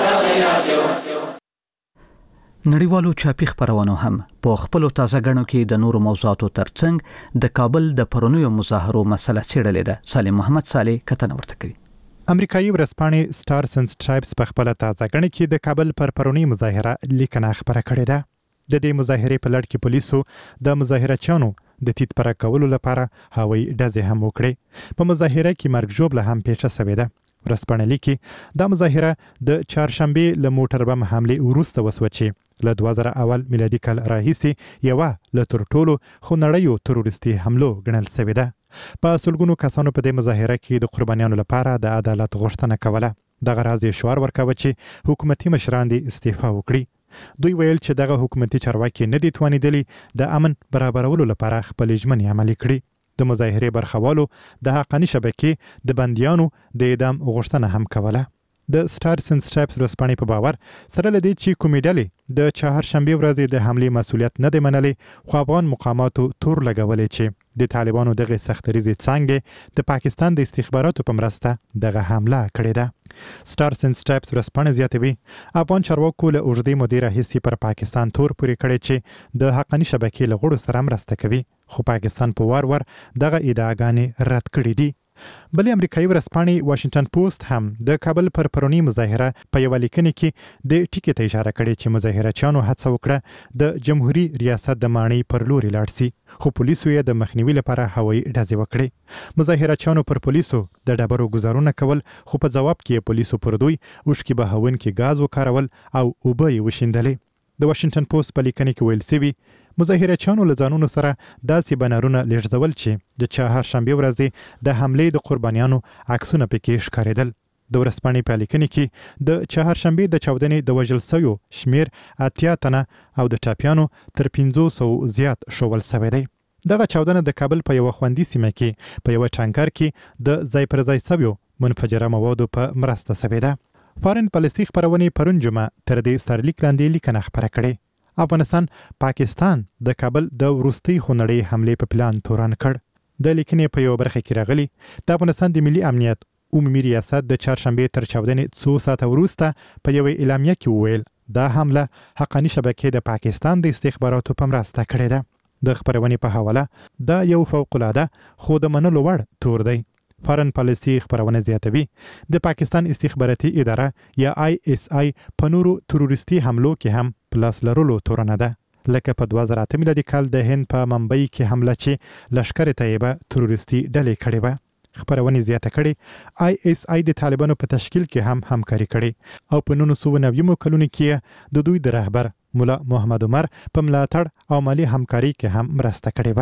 نړیوالو چاپی خبرونو هم په خپل تازه غنو کې د نورو موضوعاتو ترڅنګ د کابل د پرونیو مظاهرو مسله څېړلې ده. سالم محمد صالح کتنه ورته کوي. امریکایي ورځپاڼې سټارز اند سټرایپس په خپل تازه غنو کې د کابل پر پرونی مظاهره لیکنه خبره کړې ده. د دې مظاهرې په لړ کې پولیسو د مظاهرچیانو د تیت پر کولو لپاره هوایي ډزې هم وکړې. په مظاهره کې مرګ ژوبله هم پیښه شوې ده. ورځپاڼه لیکي دا مظاهره د چهارشنبه له موټر بم حمله وروسته وسوه چې له 2001 میلادي کال راهیسې یو له تر ټولو خونړیو تروریستي حملو ګڼل شوې ده. په سلګونو کسانو په دې مظاهره کې د قربانیانو لپاره د عدالت غوښتنه کوله. دغه راز یې شعار ورکاوه چې حکومتي مشران دې استعفا وکړي. دوی ویل چې دغه حکومتي چارواکي نه دي توانیدلي د امن برابرولو لپاره خپل ژمنې عملي کړي. د مظاهرې برخوالو د حقاني شبکې د بنديانو د اعدام غوښتنه هم کوله. د سټارز اند سټرایپس ورځپاڼې په باور سره لدی چې کومې ډلې د چهارشنبه ورځې د حملې مسؤلیت نه دی منلي، خو افغان مقاماتو تور لګولې چې د طالبانو دغه سختریزي څنګه د پاکستان د استخباراتو په مرسته دغه حمله کړې ده. سټارز اند سټرایپس ورځپاڼه زیاتوي افغان چارواکو له اوږدې مودې راهیسې پر پاکستان تور پورې کړی چې د حقاني شبکې له غړو سره مرسته کوي، خو پاکستان په وار دغه ادعاګانې رد کړې دي. بلې امریکایي ورځپاڼې واشنگټن پوسټ هم د کابل پر پرونی مظاهره په یو لیکنه کې د ټیکې ته اشاره کړې چې مظاهرچیانو هڅه وکړه د جمهوریت ریاست د ماڼۍ پر لوري لاړ شي، خو پولیسو یې د مخنیوي لپاره هوایي ډزې وکړې. مظاهرچیانو پر پولیسو د ډبرو گزارونه کول، خو په جواب کې پولیسو پر دوی اوښکې بهونکي غاز وکارول او اوبه یې وشیندلې. د واشنگټن پوسټ په لیکنه کې ویل شوی مظاهرچیانو له ځانونو سره داسې بنرونه لیږدول چې د چهارشنبه ورځې د حملې د قربانیانو عکسونه پکې ښکارېدل. د ورځپاڼې په لیکنه کې د چهارشنبه د چاودنې د وژل شویو شمیر 80 تنه او د ټاپیانو تر 500 زیات شول شوی دی. دغه چاودنه د کابل په یو خوندي سیمه کې په یو ټانکر کې د ځای پر ځای شویو منفجره موادو په مرسته شوی ده. فارن پالیسي خبرونه پرون جمعه تر دې سرلیک لاندې لیکنه خبره کړې. افغانستان پاکستان د کابل د وروستي خونړۍ حملې په پلان تورن کړ. د لیکنې په یو برخه کې راغلي د افغانستان د ملي امنیت عمومي ریاست د چهارشنبه تر چاودنې 2 ساعته وروسته په یو اعلامیه کې وویل دا حمله حقاني شبکې د پاکستان د استخباراتو په مرسته کړې ده. د خبرونې په حواله دا یو فوق العاده خو د منلو وړ تور دی. فارن پالیسي خبرونه زیاتوي د پاکستان استخباراتي اداره یا ISI په نورو تروریستي حملو کې هم پلاس لرلو تورنه ده، لکه په 2008 میلادي کال د هند په ممبئی کې حمله چې لشکر طیبه تروریستي ډلې کړې وه. خبرونه زیاته کړي ISI د طالبانو په تشکیل کې هم همکاري کړي او په 1990 کلونو کې د دوی د رهبر مولا محمد عمر په ملاتړ او مالی همکاري کې هم مرسته کړې وه.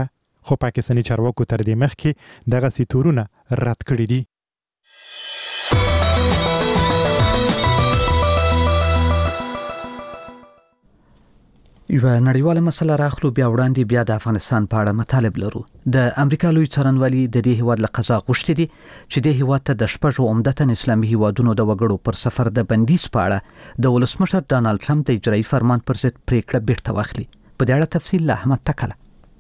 خو پاکستاني چارواکو تر دې مخکې دغه سیتورونه رد کړي دي. یو نړیواله مسله راخلو بیا وړاندې بیا د افغانستان په اړه مطالب لرو. د امریکا لوی څارنوالي د دې هیواد له قضا غوښتي دي چې د هیواد ته د شپږو عمدتاً اسلامي هیوادونو د وګړو پر سفر د بندیز په اړه د ولسمشر ډانلډ ټرمپ د اجرایي فرمان پر ضد پریکړه بیرته واخلي. په دې اړه تفصیل له احمد تکله.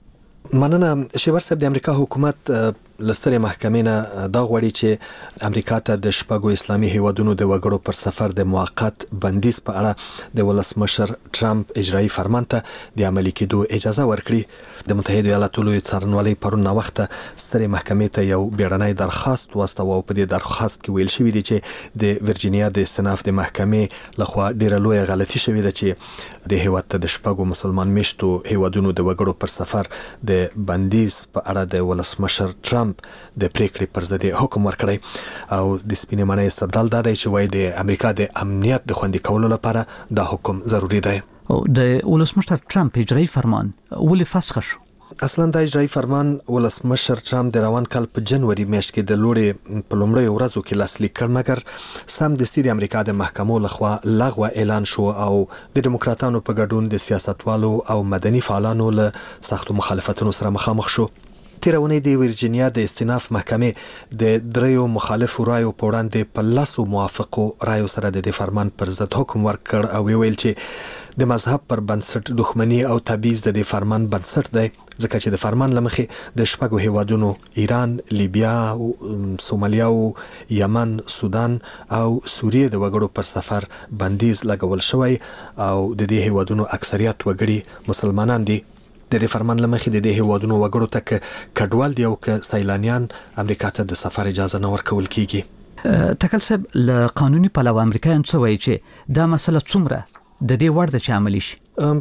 مننه شیبر صاحب. د امریکا حکومت لستر محکمې نه دا غواړي چې امریکا ته د شپږو اسلامي هیوادونو د وګړو پر سفر د موقت بندیز په اړه د ولسمشر ټرمپ اجرایي فرمان ته د عملي کېدو اجازه ورکړي. د متحده ایالاتو لوی څارنوالي پرون وخت ستر محکمې ته یو بیړنی درخواست واستاوه او په دې درخواست کې ویل شوی دی چې د ورجینیا د استناف د محکمې لخوا ډیره لوی غلطي شوې ده چې د هیواد ته د شپږو مسلمان میشتو هیوادونو د وګړو پر سفر د بندیز په اړه د ولسمشر ټرمپ د پریکړې پر ضد حکم ورکړی او د سپینې معنی استدلال دا دی چې وایي د امریکا د امنیت د خوندي کولو لپاره دا حکم ضروری دی. او د ولسمشر ټرمپ اجرایي فرمان ولې فسخ شو؟ اصلا د اجرایي فرمان ولسمشر ټرمپ د روان کال په جنوري میاشت کې د لوړې په لومړۍ ورځو کې لاسلیک کړ، مګر سمدستي د امریکا د محکمو لخوا لغوه اعلان شو او د دیموکراتانو په ګډون د سیاستوالو او مدني فعالانو له سختو مخالفتونو سره مخامخ شو. تیرونی د ورجینیا د استناف محکمې د دریو مخالفو رایو په وړاندې په لاسو موافقو رایو سره د فرمان پر ضد حکم ورکړ او ویل چې د مذهب پر بنسټ دښمنی او تبعیض د فرمان بنسټ دی، ځکه چې د فرمان لمخې د شپږو هیوادونو ایران، لیبیا، سومالیا، یمن، سودان او سوریه د وګړو پر سفر بندیز لګول شوی او د دې هیوادونو اکثریت وګړي مسلمانان دي. د فرمان لمخې د هیوادونو وګړو ته کډوال دی او ک سیلانیان امریکا ته د سفر اجازه نه ورکول کیږي. تکل صاحب له قانوني پلوه امریکایان څه وایي چې دا مسله څومره د دې وړ ده چې عملي شي؟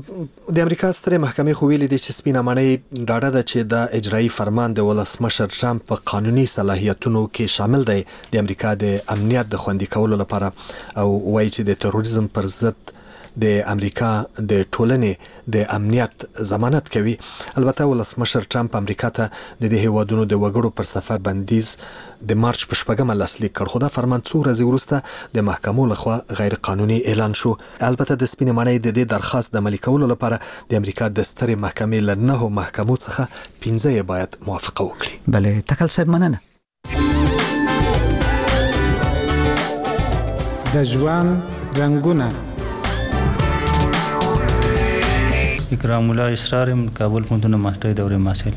د امریکا ستره محکمې خو ویلي دي چې سپینه معنی ډاډه ده چې د اجرایي فرمان د ولسمشر ټرمپ په قانوني صلاحیتونو کې شامل دی د امریکا د امنیت د خوندي کولو لپاره او وایي چې د تروریزم پر ضد د امریکا د ټولنې د امنیت ضمانت کوي. البته ولسمشر ټرمپ امریکا ته د دې هیوادونو د وګړو پر سفر بندیز د مارچ په 4 لاسلیک کړ، خو دا فرمان څو ورځې وروسته د محکمو لخوا غیر قانوني اعلان شو. البته د سپینې معنی د دې درخواست د عملي کولو لپاره د امریکا د سترې محکمې له 9 محکمو څخه 15 باید موافقه وکړي. بله تکل صاحب مننه. د ژوند رنگونه اکرام الله اسرار کابل پوهنتون ماستر دورې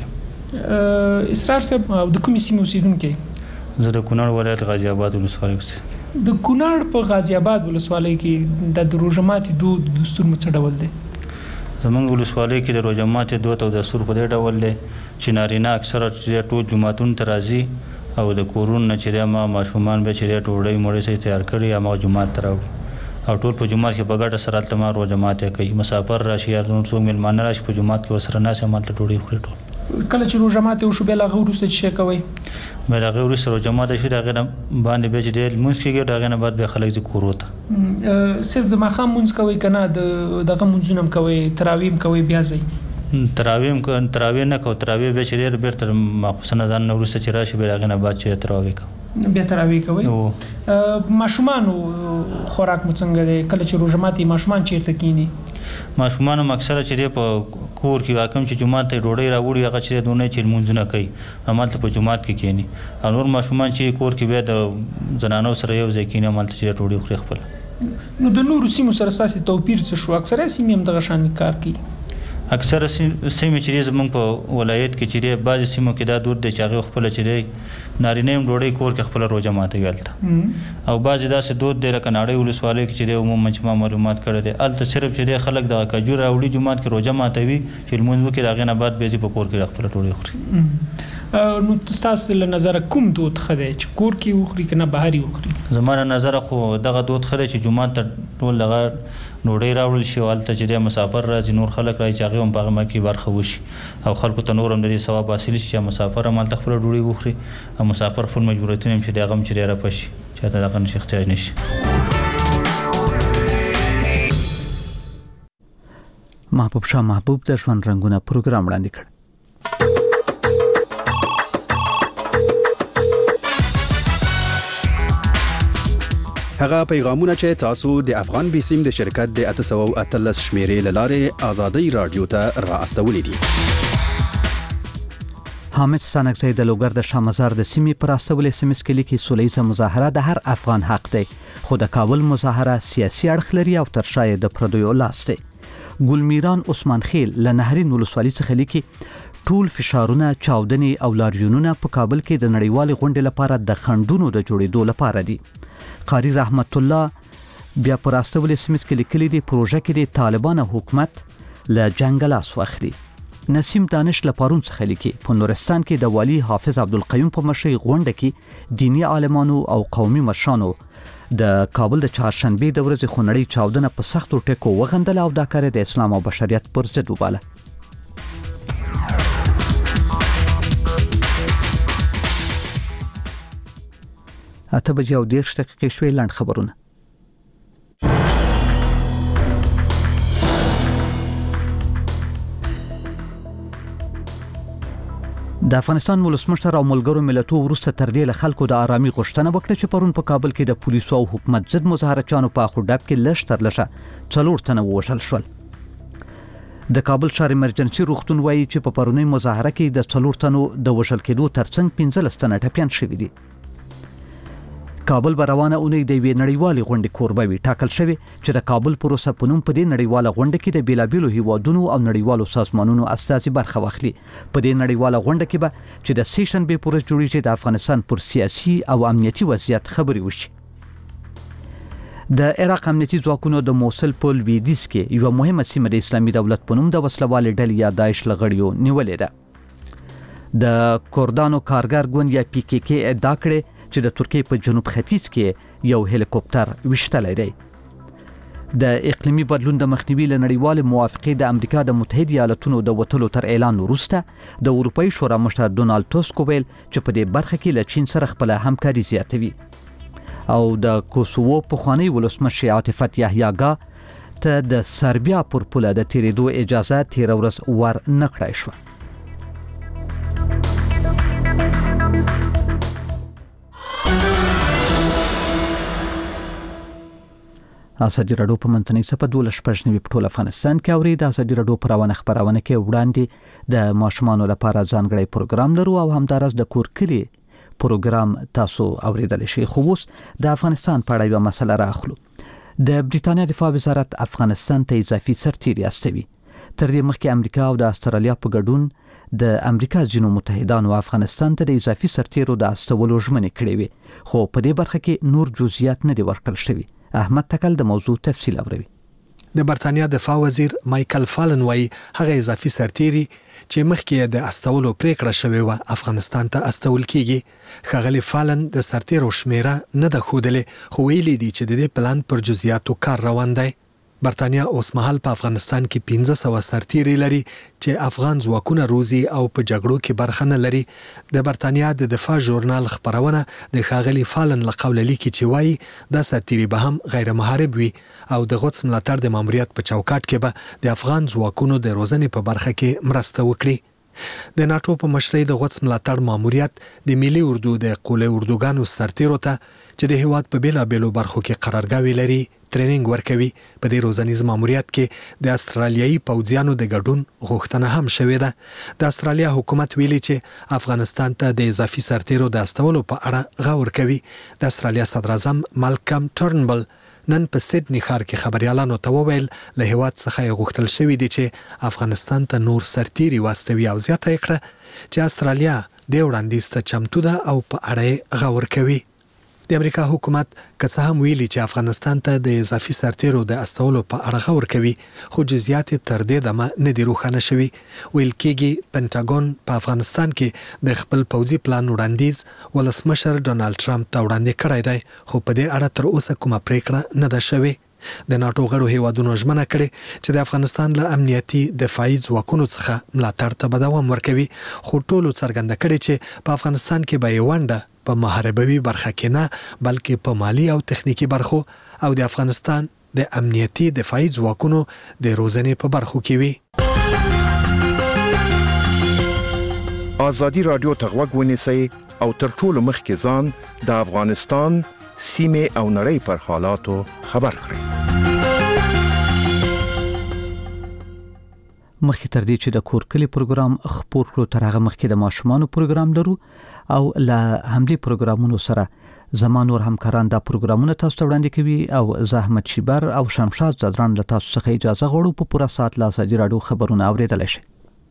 محصل. اسرار صاحب د کومې سیمې اوسیدونکي؟ زه د کونړ ولایت غازی آباد ولسوالۍ اوسېږم. د کونړ په غازی آباد ولسوالۍ کې د روژه ماتي دود دستور څه ډول دی؟ زمونږ ولسوالۍ کې د روژه ماتي دود او دستور په دې ډول دی چې نارینه اکثره چې ټول جماعتونو ته راځي او د کورونو نه چې ماشومان به چې ډوډۍ موړۍ سره تیار کړي هغه جماعت ته راوړي او ټول په جماعت کې په ګډه سره التما روژه ماتي کوي. مسافر راشي یا څوک مېلمانه راشي په جماعت کې وسره ناسې مالته ډوډۍ خوري. ټول کله چې روژه ماتي وشو بیا هغه وروسته چې کوي؟ بیا هغه وروسته روژه ماتي شي هغه باندې به چې ډېر لمونځ کېږي هغه نه بعد به خلک ځي کورو ته. صرف د ماښام لمونځ کوي که نه دغه لمونځونه هم کوي تراویح هم کوي بیا ځئ؟ تراویح نه کوو، تراویح به چې ډېر بیرته ماخوستن اذان نه وروسته چې راشي بیا هغې نه بعد چې تراویح کوو. بیا تراویح کوي؟ ماشومانو خوراک مو څنګه دی؟ کله چې روژه ماتي ماشومان چیرته کینی؟ ماشومان هم اکثره چې په کور کې واکم چې جماعت ته ډوډۍ راوړي هغه چې دونه چې لمونځونه کوي همالته په جماعت کې کینی او نور ماشومان چې کور کې بیا د زنانو سره یو ځای کینی همالته چې ډوډۍ خوري خپله. نو د نورو سیمو سره اساسي توپیر څه شو؟ اکثره سیمې هم دغه شان کار کوي؟ اکثره سیمې چې زمونږ په ولایت کې چې بعضې سیمو کې دا دود دی چې هغې خپله چې دی نارینه هم ډوډۍ کور کې خپله روژه ماتوي هلته او بعضې داسې دود دی لکه ناړۍ ولسوالۍ کې چې دی عموما چې ما معلومات کړی دی هلته صرف چې دی خلک دغه کجور راوړي جومات کې روژه ماتوي چې لمونځ وکړي د هغې نه بعد بیا ځي په کور کې خپله ډوډۍ خوري. نو ستاسو له نظره کوم دود ښه دی چې کور کې وخوري که نه بهر یې وخوري؟ زما له نظره خو دغه دود ښه دی چې جومات ته ټول دغه ډوډۍ راوړل شي او هلته چې دی مسافر راځي نور خلک راځي چې هغې هم په هغه ما کې برخه وشي او خلکو ته نور هم د دې ثواب حاصل شي چې مسافر هم هلته خپله ډوډۍ وخوري او مسافر خپل مجبوریتونه هم چې دی هغه هم چې دی رفع شي چې هلته دغه نشي احتیاج نه شي. محبوب شاه محبوب د ژوند رنګونه پروګرام وړاندې کړ. هغه پیغامونه چې تاسو د افغان بیسیم د شرکت د 813 شمیرې لاره آزادۍ رادیو ته را استولې دي. حامد سانکزی د لوګر د شامزار د سیمې پر استول SMS کې لیکي سولېزه مظاهره د هر افغان حق دی، خو د کابل مظاهره سیاسي اړخ لري او تر شا د پردیو لاس دی. ګلمیران عثمان خیل له نهرین ولسوالۍ څخه لیکي ټول فشارونه چاودنې او لاریونونه په کابل کې د نړیوال غونډې لپاره د خندونو د جوړېدو لپاره دي. قاری رحمت الله بیا پر استول SMS کې لیکلي دي پروژه کې د طالبان حکومت له جنگلاس واخلي. نسیم دانش لپارون څخه لیکي په نورستان کې د والی حافظ عبدالقیوم په مشرۍ غونډه کې دینی عالمانو او قومي مشرانو د کابل د چهارشنبه د ورځې خونړۍ چاودنه په سختو ټکو وغندله او دا کار د اسلام او بشریت پر ضد وباله. اته بجې او 10 دقیقې شوې. لاند خبرونه. د افغانستان ولسمشر او ملګرو ملتونو وروسته تر دې له خلکو د آرامي غوښتنه وکړه چې پرون په کابل کې د پولیسو او حکومت ضد مظاهرچیانو په خوداب کې لږ تر لږه 4 تنه ووژل شول. د کابل ښار ایمرجنسي روغتون وایي چې په پرونی مظاهره کې د 4 تنو د وژل کېدو ترڅنګ 15 تنه ټپیان شوي دي. کابل به روانه اونۍ د یوې نړیوالې غونډې کوربه وي. ټاکل شوی چې د کابل پروسه په نوم په دې نړیواله غونډه کې د بیلابیلو هیوادونو او نړیوالو سازمانونو استازي برخه واخلي. په دې نړیواله غونډه کې به چې د سې شنبې په ورځ جوړیږي د افغانستان پر سیاسي او امنیتي وضعیت خبرې وشي. د عراق امنیتي ځواکونو د موصل په لویدیځ کې یو مهمه سیمه د اسلامي دولت په نوم د وسلوالې ډلې یا داعش لغړیو نیولې ده. د کردانو کارګر ګوند یا PKK ادعا کړې چې د ترکیې په جنوب ختیځ کې یو هلیکوپټر وشتلی دی. د اقلیمي بدلون د مخنیوي له نړیوالې موافقې د امریکا د متحده ایالاتونو د وتلو تر اعلان وروسته د اروپایي شورا مشر ډونالد ټاسک ویل چې په دې برخه کې له چین سره خپل همکاري زیاتوي. او د کوسوو پخوانی ولسمشر عاطفت یحیی‌ګا ته د سربیا پر پوله د تیریدو اجازه تیر ورځ ور نه کړای شوه. ازادي راډیو په منځنۍ صفحه 12 په ټول افغانستان کې اوري. د ازادي راډیو په روانه خبرونه کې وړاندې د ماشومانو لپاره ځانګړی پروګرام لرو او همدارس د کور کلی پروګرام تاسو اوریدل شي. خو اوس د افغانستان په اړه یو مسله راخلو. د بریټانیا دفاع وزارت افغانستان ته اضافي سرتیري استوي. تر دې مخکې امریکا او د استرالیا په ګډون د امریکا ځینو متحدانو افغانستان ته د اضافي سرتیرو د استولو ژمنې کړې وي، خو په دې برخه کې نور جزئیات نه دي ورکړل شوي. احمد تکل د موضوع تفصیل اوروي. د برتانیا دفاع وزیر مایکل فالن وايي هغه اضافي سرتیري چې مخکې د استولو پریکړه شوې و افغانستان ته استول کیږي. خغلی فالن د سرتیرو شمیره نه د خودلې خو ویلي دي چې د دې پلان پر جزئیاتو کار روان دی. برتانیا اوس مهال په افغانستان کې 1500 سرتیري لري چې افغان ځواکونه روزي او په جګړو کې برخه نه لري. د برتانیا د دفاع ژورنال خبرونه د خاغلی فالن له قوله لیکي چې وایي دا سرتیري به هم غیر محارب وي او د غوڅ ملاتړ د ماموریت په چوکاټ کې به د افغان ځواکونو د روزنې په برخه کې مرسته وکړي. د ناتو په مشرۍ د غوڅ ملاتړ ماموریت د ملي اردو د قوله اردوګانو سرتیرو ته چې د هیواد په بیلابیلو برخو کې قرارګاوي لري ټریننګ ورکوي. په دې روزنیز ماموریت کې د استرالیایي پوځیانو د ګډون غوښتنه هم شوې ده. د استرالیا حکومت ویلي چې افغانستان ته د اضافي سرتیرو د استولو په اړه غور کوي. د استرالیا صدر اعظم مالکم ټرنبل نن په سیدنی ښار کې خبريالانو ته وویل له هیواد څخه غوښتل شوې دي چې افغانستان ته نور سرتیري واستوي او زیاته کړه چې استرالیا د وړاندیز ته چمتو ده او په اړه غور کوي. د امریکا حکومت که څه هم ویلي چې افغانستان ته د اضافي سرتیرو د استولو په اړه غور کوي، خو جزئیات تر دې دمه نه دي روښانه شوي. ویل کېږي پنټاګون په افغانستان کې د خپل پوځي پلان وړاندیز ولسمشر ډونالد ټرمپ ته وړاندې کړی دی، خو په دې اړه تر اوسه کومه پریکړه نه ده شوې. د ناتو غړو هیوادونو ژمنه کړې چې د افغانستان له امنیتي دفاعي ځواکونو څخه ملاتړ ته به دوام ورکوي، خو ټولو څرګنده کړې چې په افغانستان کې به یې ونډه په محاربوي برخه کې نه بلکې په مالی او تخنیکی برخو او د افغانستان د امنیتي دفاعي ځواکونو د روزنې په برخو کې وي. ازادي رادیو ته غوږ ونیسئ او تر ټولو مخکې ځان د افغانستان سیمه او نړۍ پر حالاتو خبر کړي. مخکې تر دې چې د کور کلی پروګرام خپور کړو تر هغه مخکې د ماشومانو پروګرام لرو او له همدې پروګرامونو سره زمانور همکاران دا پروګرامونه تاسو ته وړاندې کوي او زحمت شیبر او شمشاد زدران له تاسو څخه اجازه غواړو په پوره ساعت لا ساجي راډیو خبرونه اوریدل شي.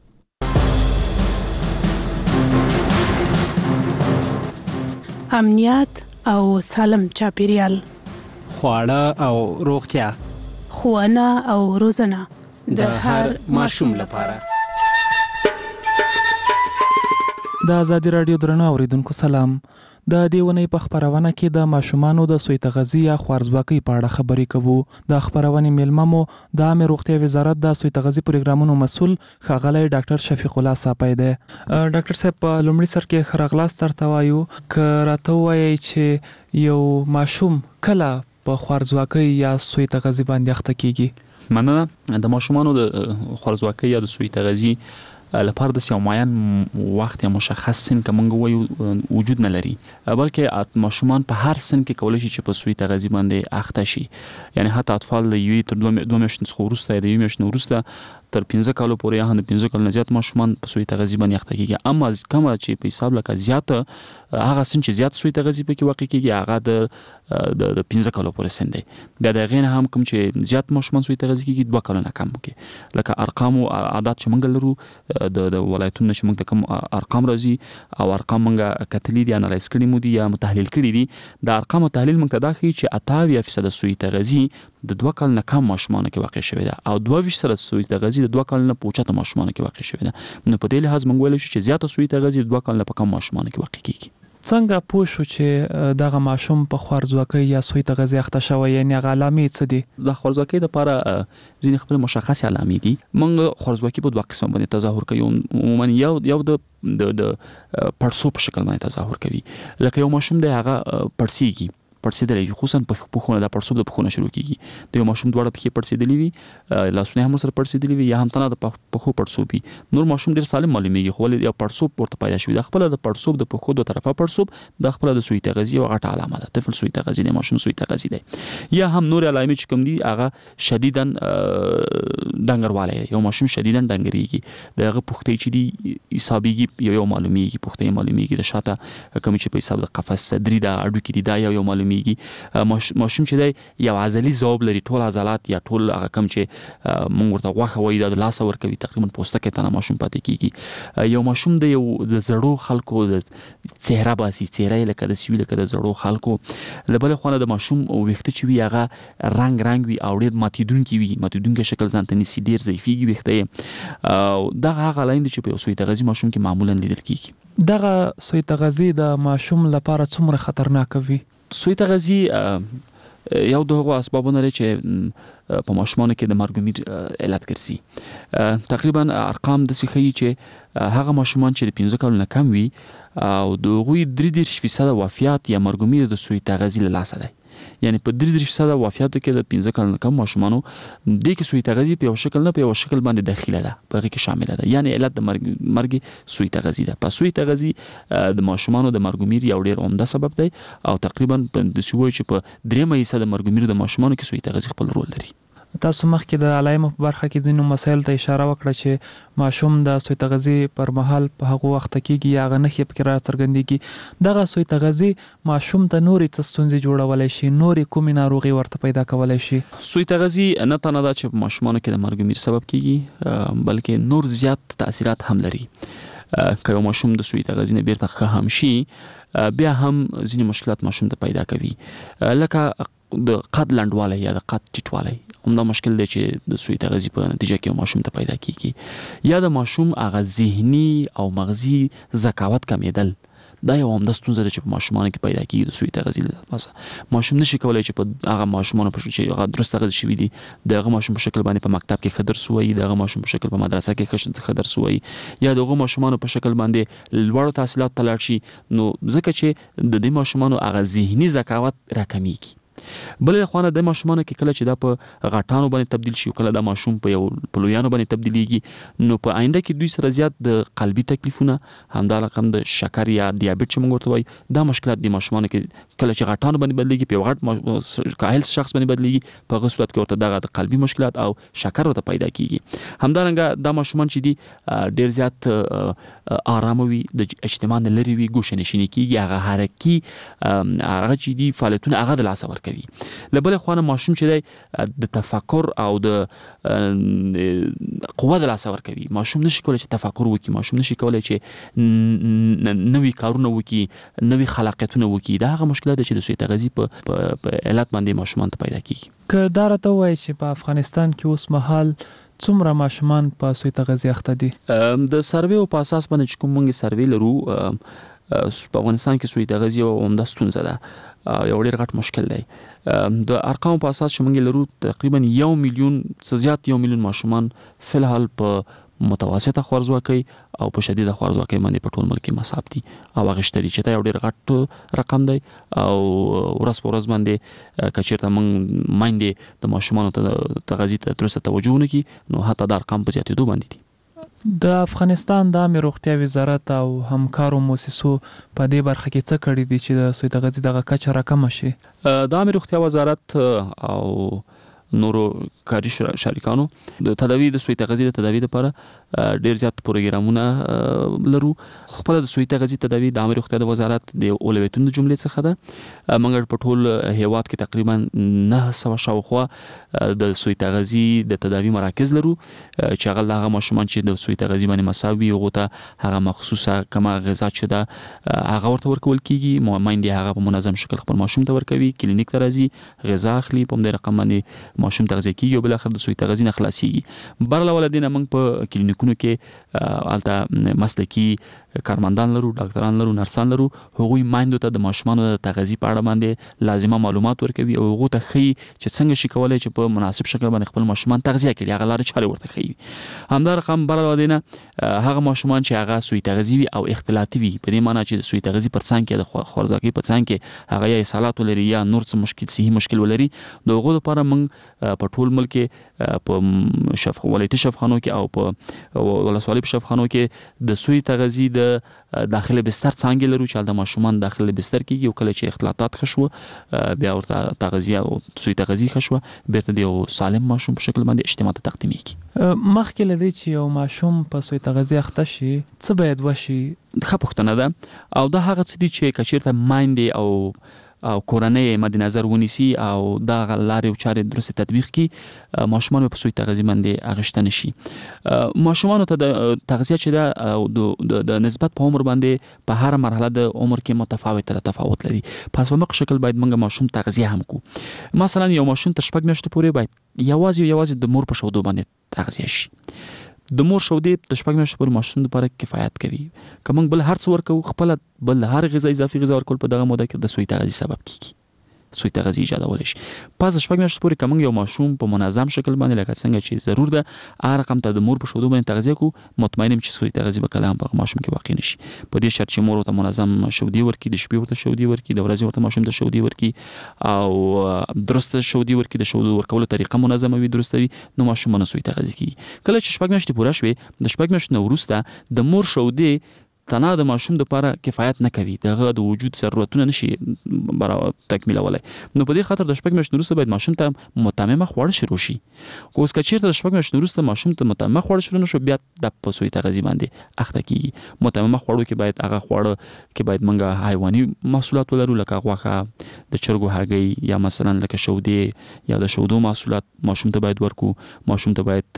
امنیت او سالم چاپیریال، خواړه او روغتیا، ښوونه او روزنه د هر ماشوم لپاره. د آزادي راډیو درنو اوریدونکو سلام. د دیونې په خبرونه کې د ماشومانو د سوی تغذیه یا خوارزواکۍ په اړه خبرې کوو. د خبرونې میلمه مو د عامه روغتیا وزارت د سوی تغذیه پروګرامونو مسول ښاغلی ډاکټر شفیق الله صاحب دی. ډاکټر صاحب په لومړي سر کې خراغلاس ترته وایو ک راته وایي چې یو ماشوم کله په خوارزواکۍ یا سوی تغذیه باندې اخته کیږي. مننه. د ماشومانو د خوارزواکۍ یا د سوی تغذیه لپاره د یو معین وخت یا مشخص سن کومنګ وایو وجود نه لري، بلکې ماشومان په هر سن کې کولای شي چې په سوی تغذیه باندې اخته شي. یعنی حتی اطفال د یوې تر 2 میاشتې څخه وروسته د 1 میاشتې وروسته تر 15 کالو پورې یا هم د 15 کالو نه زیات ماشومان په سوی تغذیه باندې اخته کیږي. اما کومه چې په حساب لکه زیاته هغه سن چې زیات سوی تغذیه پکې واقع کیږي هغه د 15 کالو پورې سن دی. بیا د غین هم کوم چې زیات ماشومان سوی تغذیه کیږي 2 کالو نه کم کې. لکه ارقام او عادت چې موږ لرو د ولایتونو چې موږ ته کوم ارقام راځي او ارقام موږ کتلې دي انالایز کړي مو دي یا تحلیل کړي دي. د ارقام او تحلیل موږ ته دا ښیي چې 28% سوی تغذیه د 2 کال نه کم ماشومان کې واقع شوی ده او 22% سوی تغذیه د 2 کال نه پوچته ماشومان کې واقع شوی ده. نو په دې لحاظ موږ ویل شو چې زیاته سوی تغذیه د 2 کال نه کم ماشومان کې واقع کیږي. څنګه پوه شو چې دغه ماشوم په خوارزواکۍ یا سوی تغذیه اخته شوی؟ یعنی هغه علامې څه دي؟ د خوارزواکۍ لپاره ځینې خپل مشخص علامې دي. موږ خوارزواکۍ په 2 قسم باندې تظاهر کوي. عموما یو د پړسو په شکل باندې تظاهر کوي. لکه یو ماشوم دی هغه پړسیږي، پړسیدلی خصوصا په پخونه د پړسوب د پخونه شروع کیږي. د یو ماشوم دواړه پخې پړسیدلی وي، لاسونه هم سره پړسیدلی وي یا هم تنه د پخو پړسوب وي. نور ماشوم ډیر سالم معلومیږي خو ولې یو پړسوب ورته پیدا شوی. د خپل د پړسوب د پخو دوه طرفه پړسوب د خپل د سوی تغذیه او غټه علامه ده. طفل سوی تغذیه، ماشوم سوی تغذیه دی. یا هم نور علامې چې کوم دي هغه شدیداً ډنګروالی. یو ماشوم شدیداً ډنګریږي، دغه پختې چې دي حسابيږي یو معلومیږي، پختې معلومیږي، د شاته کوم چې په حساب د قفس صدري د اډو کې دي دا یو معلومیږي. ماشوم چې دی یو عضلي ذوب لري، ټول عضلات یا ټول هغه کم چې موږ ورته غوښه وایي د لاس ور کوي تقریبا پوستکي ته ماشوم پاتې کیږي. یو ماشوم د زړو خلکو د چهره باسي، چهره لکه د سوي لکه د زړو خلکو. لبل خوانه د ماشوم ویښته چې وی هغه رنگ وي او ډیر ماتیدونکي وي، ماتیدونکي شکل ځان ته نسی، ډیر ضعیفيږي ویښته. دغه هغه لاندې چې په سوی تغذیه ماشوم کې معمولا لیدل کیږي. دغه سوی تغذیه د ماشوم لپاره څومره خطرناک وي؟ سوی تغذیه یو دغه اسبابونه لري چې په ماشومانو کې د مرګ علت ګرځي. تقریبا ارقام د سخی چې هغه ماشومان چې د 15 کالو نه کم وي او دغه 33% وفات یا مرګ د سوی تغذیه له لاسه دی. یعنی په 33% وفاتو کې د 15 کال نه کم ماشومانو د کې سوی تغذیه په یو شکل نه په یو شکل باندې داخله ده، په هغه کې شامل ده. یعنی علت د مرګ سوی تغذیه ده. په سوی تغذیه د ماشومانو د مرګ یو ډیر عمده سبب دی او تقریبا د سوی چې په 3% د مرګ د ماشومانو کې سوی تغذیه خپل رول لري. تاسو مخکې د علایمو په برخه کې ځینو مسایل ته اشاره وکړه چې ماشوم د سوی تغذیه پر مهال په هغه وخت کې یا غنخې په کې راڅرګندېږي. دغه سوی تغذیه ماشوم ته نورې ستونزې جوړولای شي، نورې کومې ناروغي ورته پیدا کولای شي. سوی تغذیه نه تنه دا چې ماشومانو کې د مرګ سبب کیږي بلکې نور زیات تاثیرات هم لري. که یو ماشوم د سوی تغذیه نه بیرته ښه هم شي بیا هم ځینې مشکلات ماشوم ته پیدا کوي، لکه د قد لنډوالی یا د قد ټیټوالی. همدا مشکل دی چې د سوی تغذیه په نتیجه کې ماشوم ته پیدا کیږي. یا د ماشوم هغه ذهني او مغزي ذکاوت کمیدل، دا یو همدا ستونزه ده چې په ماشومانو کې پیدا کیږي د سوی تغذیه لپاره. ماشوم نشي کولای چې په هغه ماشومانو په شکل چې هغه درست تغذیه شوی دي دغه ماشوم په شکل باندې په مکتب کې خدر سوی، دغه ماشوم په شکل په مدرسه کې خدر سوی، یا دغه ماشومانو په شکل باندې لوړ تحصیلات تلاړ شي. نو ځکه چې د دې ماشومانو هغه ذهني ذکاوت راکمېږي، بل خوانه د ماشومان کې کله چې دا په غټانو باندې تبدیل شي کله د ماشوم په یو پلویانو باندې تبدیلیږي نو په آینده کې دوی سره زیات د قلبي تکلیفونه همدارنګه هم د شکر یا دیابت چې موږ ورته وایي دا مشکلات د ماشومان کې کله چې غټانو باندې بدلیږي په غټ کاهل شخص باندې بدلیږي په هغه صورت کې ورته دغه د قلبي مشکلات او شکر ورته پیدا کیږي همدارنګه دا ماشومان چې دي ډیر زیات آرام وي د اجتماع نه لري وي ګوشه نشینی کیږي هغه حرکي هغه چې دي فعالیتونه هغه د لاس ورکوي لبل خوانه ماشوم چې دی د تفکر او د قوت د لاس ورکوي ماشوم نشي کولای چې تفکر وکړي ماشوم نشي کولای چې نوې کارونه وکړي نوې خلاقیتونه وکړي دا هغه مشکلات چې د سوی تغذیه په علت باندې ماشومان ته پیدا کیږي که دا راته وایي چې په افغانستان کې اوس مهال څومره ماشومان په سوی تغذیه اخته دي د سروې په اساس باندې کوم موږ سروې لرو په افغانستان کې سوی تغذیه عمده ستونزه ده یو ډیر غټ مشکل دی د ارقام په اساس چې موږ لرو تقریبا 1 میلیون څه زیات 1 میلیون ماشومان فل حال په متوسطه خوارزواکۍ او په شدیده خوارزواکۍ باندې په ټول ملک کې مصاب دي او هغه شته چې دا یو ډیر غټ رقم دی او ورځ په ورځ باندې کچیرته موږ مایندې د ماشومانو ته تغذیه ته درسته توجه نه کوي نو حتی دا رقم په زیاتېدو باندې دي د افغانستان د عامه روغتیا وزارت او همکارو مؤسسو په دې برخه کې څه کړی دي چې د سوی تغذیه دغه کچه راکمه شي د عامه روغتیا وزارت او نورو کاري شریکانو د تداوی د سوی تغذیه د تداوی لپاره ډیر زیات پروګرامونه لرو خپل د سوی تغذیه تداوی د عامه روغتیا د وزارت د اولویتونو د جملې څخه ده موږ په ټول هیواد کې تقریبا 900 شاوخوا د سوی تغذیه د تداوی مراکز لرو چې هغه ماشومان چې د سوی تغذیه باندې مساوي غوته هغه مخصوصه کما غذا چې ده هغه ورته ورکول کیږي مایندې هغه په منظم شکل خپل ماشوم ته ورکوي کلینیک ته راځي غذا اخلي په دې رقم باندې ماشوم تغذیه کیږي او بل اخر د سوی تغذیه نه خلاصيږي برله ولدین موږ په کلینیکونو کې الته مسلکی کارمندان لرو ډاکټران لرو نرسان لرو هغوی مایندو ته د ماشومانو د تغذیه په اړه باندې لازمه معلومات ورکوي او هغه ته خي چې څنګه شي کولای چې په مناسب شکل باندې خپل ماشومان تغذیه کړي هغه لارې چارې ورته خي همدار رقم برله ولدین هغه ماشومان چې هغه سوی تغذیه او اختلاطي وي په دې معنی چې سوی تغذیه پر څنګ کې د خوارزواکۍ په څنګ کې هغه یا اسهالات ولري یا نور څه مشکل صحي مشکل ولري دغه لپاره موږ په ټول ملک په ولایتي شفاخانو کې او په ولسوالۍ شفاخانو کې د سوی تغذیه د داخله بستر څنګه لرو چې د ماشومان داخله بستر کې یو کله چې اختلاطات خشوه بیا ورته تغذیه او سوی تغذیه خشوه بیرته د سالم ماشوم په شکل باندې اجتماع ته تقدیم کی مخکې لدی چې یو ماشوم په سوی تغذیه اخته شي څه باید وشي ښه پوښتنه ده او دا هغه څه دي چې کچیرته مایندې او کورنۍ مد نظر ونیسي او دا لارې او چارې درست تطبیق کی ماشومان په سوی تغذیه باندې اغشتن شي ماشومان ته د تغذیه چې دا د نسبت په عمر باندې په هر مرحله د عمر کې تفاوت لري پس په مخ شکل باید موږ ماشوم تغذیه هم کو مثلا یو ماشوم تر 6 میاشتې پورې باید یوازې د مور په شودو باندې تغذیه شي د مور شودې د 6 میاشتې پورې ماشوم لپاره کفایت کوي کوم بل هر څه ورکو خپل بل هر غذا اضافي غذا ورکول په دغه موده کې د سوی تغذیه سبب کیږي سوی تغذیه ایجادول شي پس 6 میاشتې پورې کوم یو ماشوم په منظم شکل باندې لکه څنګه چې ضرور ده هر رقم ته د مور په شودو باندې تغذیه کو مطمئنم چې سوی تغذیه به کلام په ماشوم کې واقع نشي په دې شرط چې مور ته منظم شودي ورکړي د شپې ورته شودي ورکړي د ورځې ورته ماشوم ته شودي ورکړي او درسته شودي ورکړي د شودو ورکولو طریقه منظمه وي درسته وي نو ماشوم نه سوی تغذیه کوي کله چې 6 میاشتې پوره شوي د 6 میاشتې وروسته د مور شودي تنها د ماشوم لپاره کفایت نه کوي دغه د وجود ضرورتونه نشي تکمیلولای نو په دې خاطر د 6 میاشتې وروسته باید ماشوم ته متممه خواړه شروع شي کوس کچیرته د 6 میاشتې وروسته ماشوم ته متممه خواړه شروع نشو بیا د پسوي تغذیه باندې اخته کیږي متممه خواړو کې باید هغه خواړه کې باید منګه حیواني محصولات ولرو لکه غوښه د چرګو هګۍ یا مثلا لکه شودې یا د شودو محصولات ماشوم ته باید ورکو ماشوم ته باید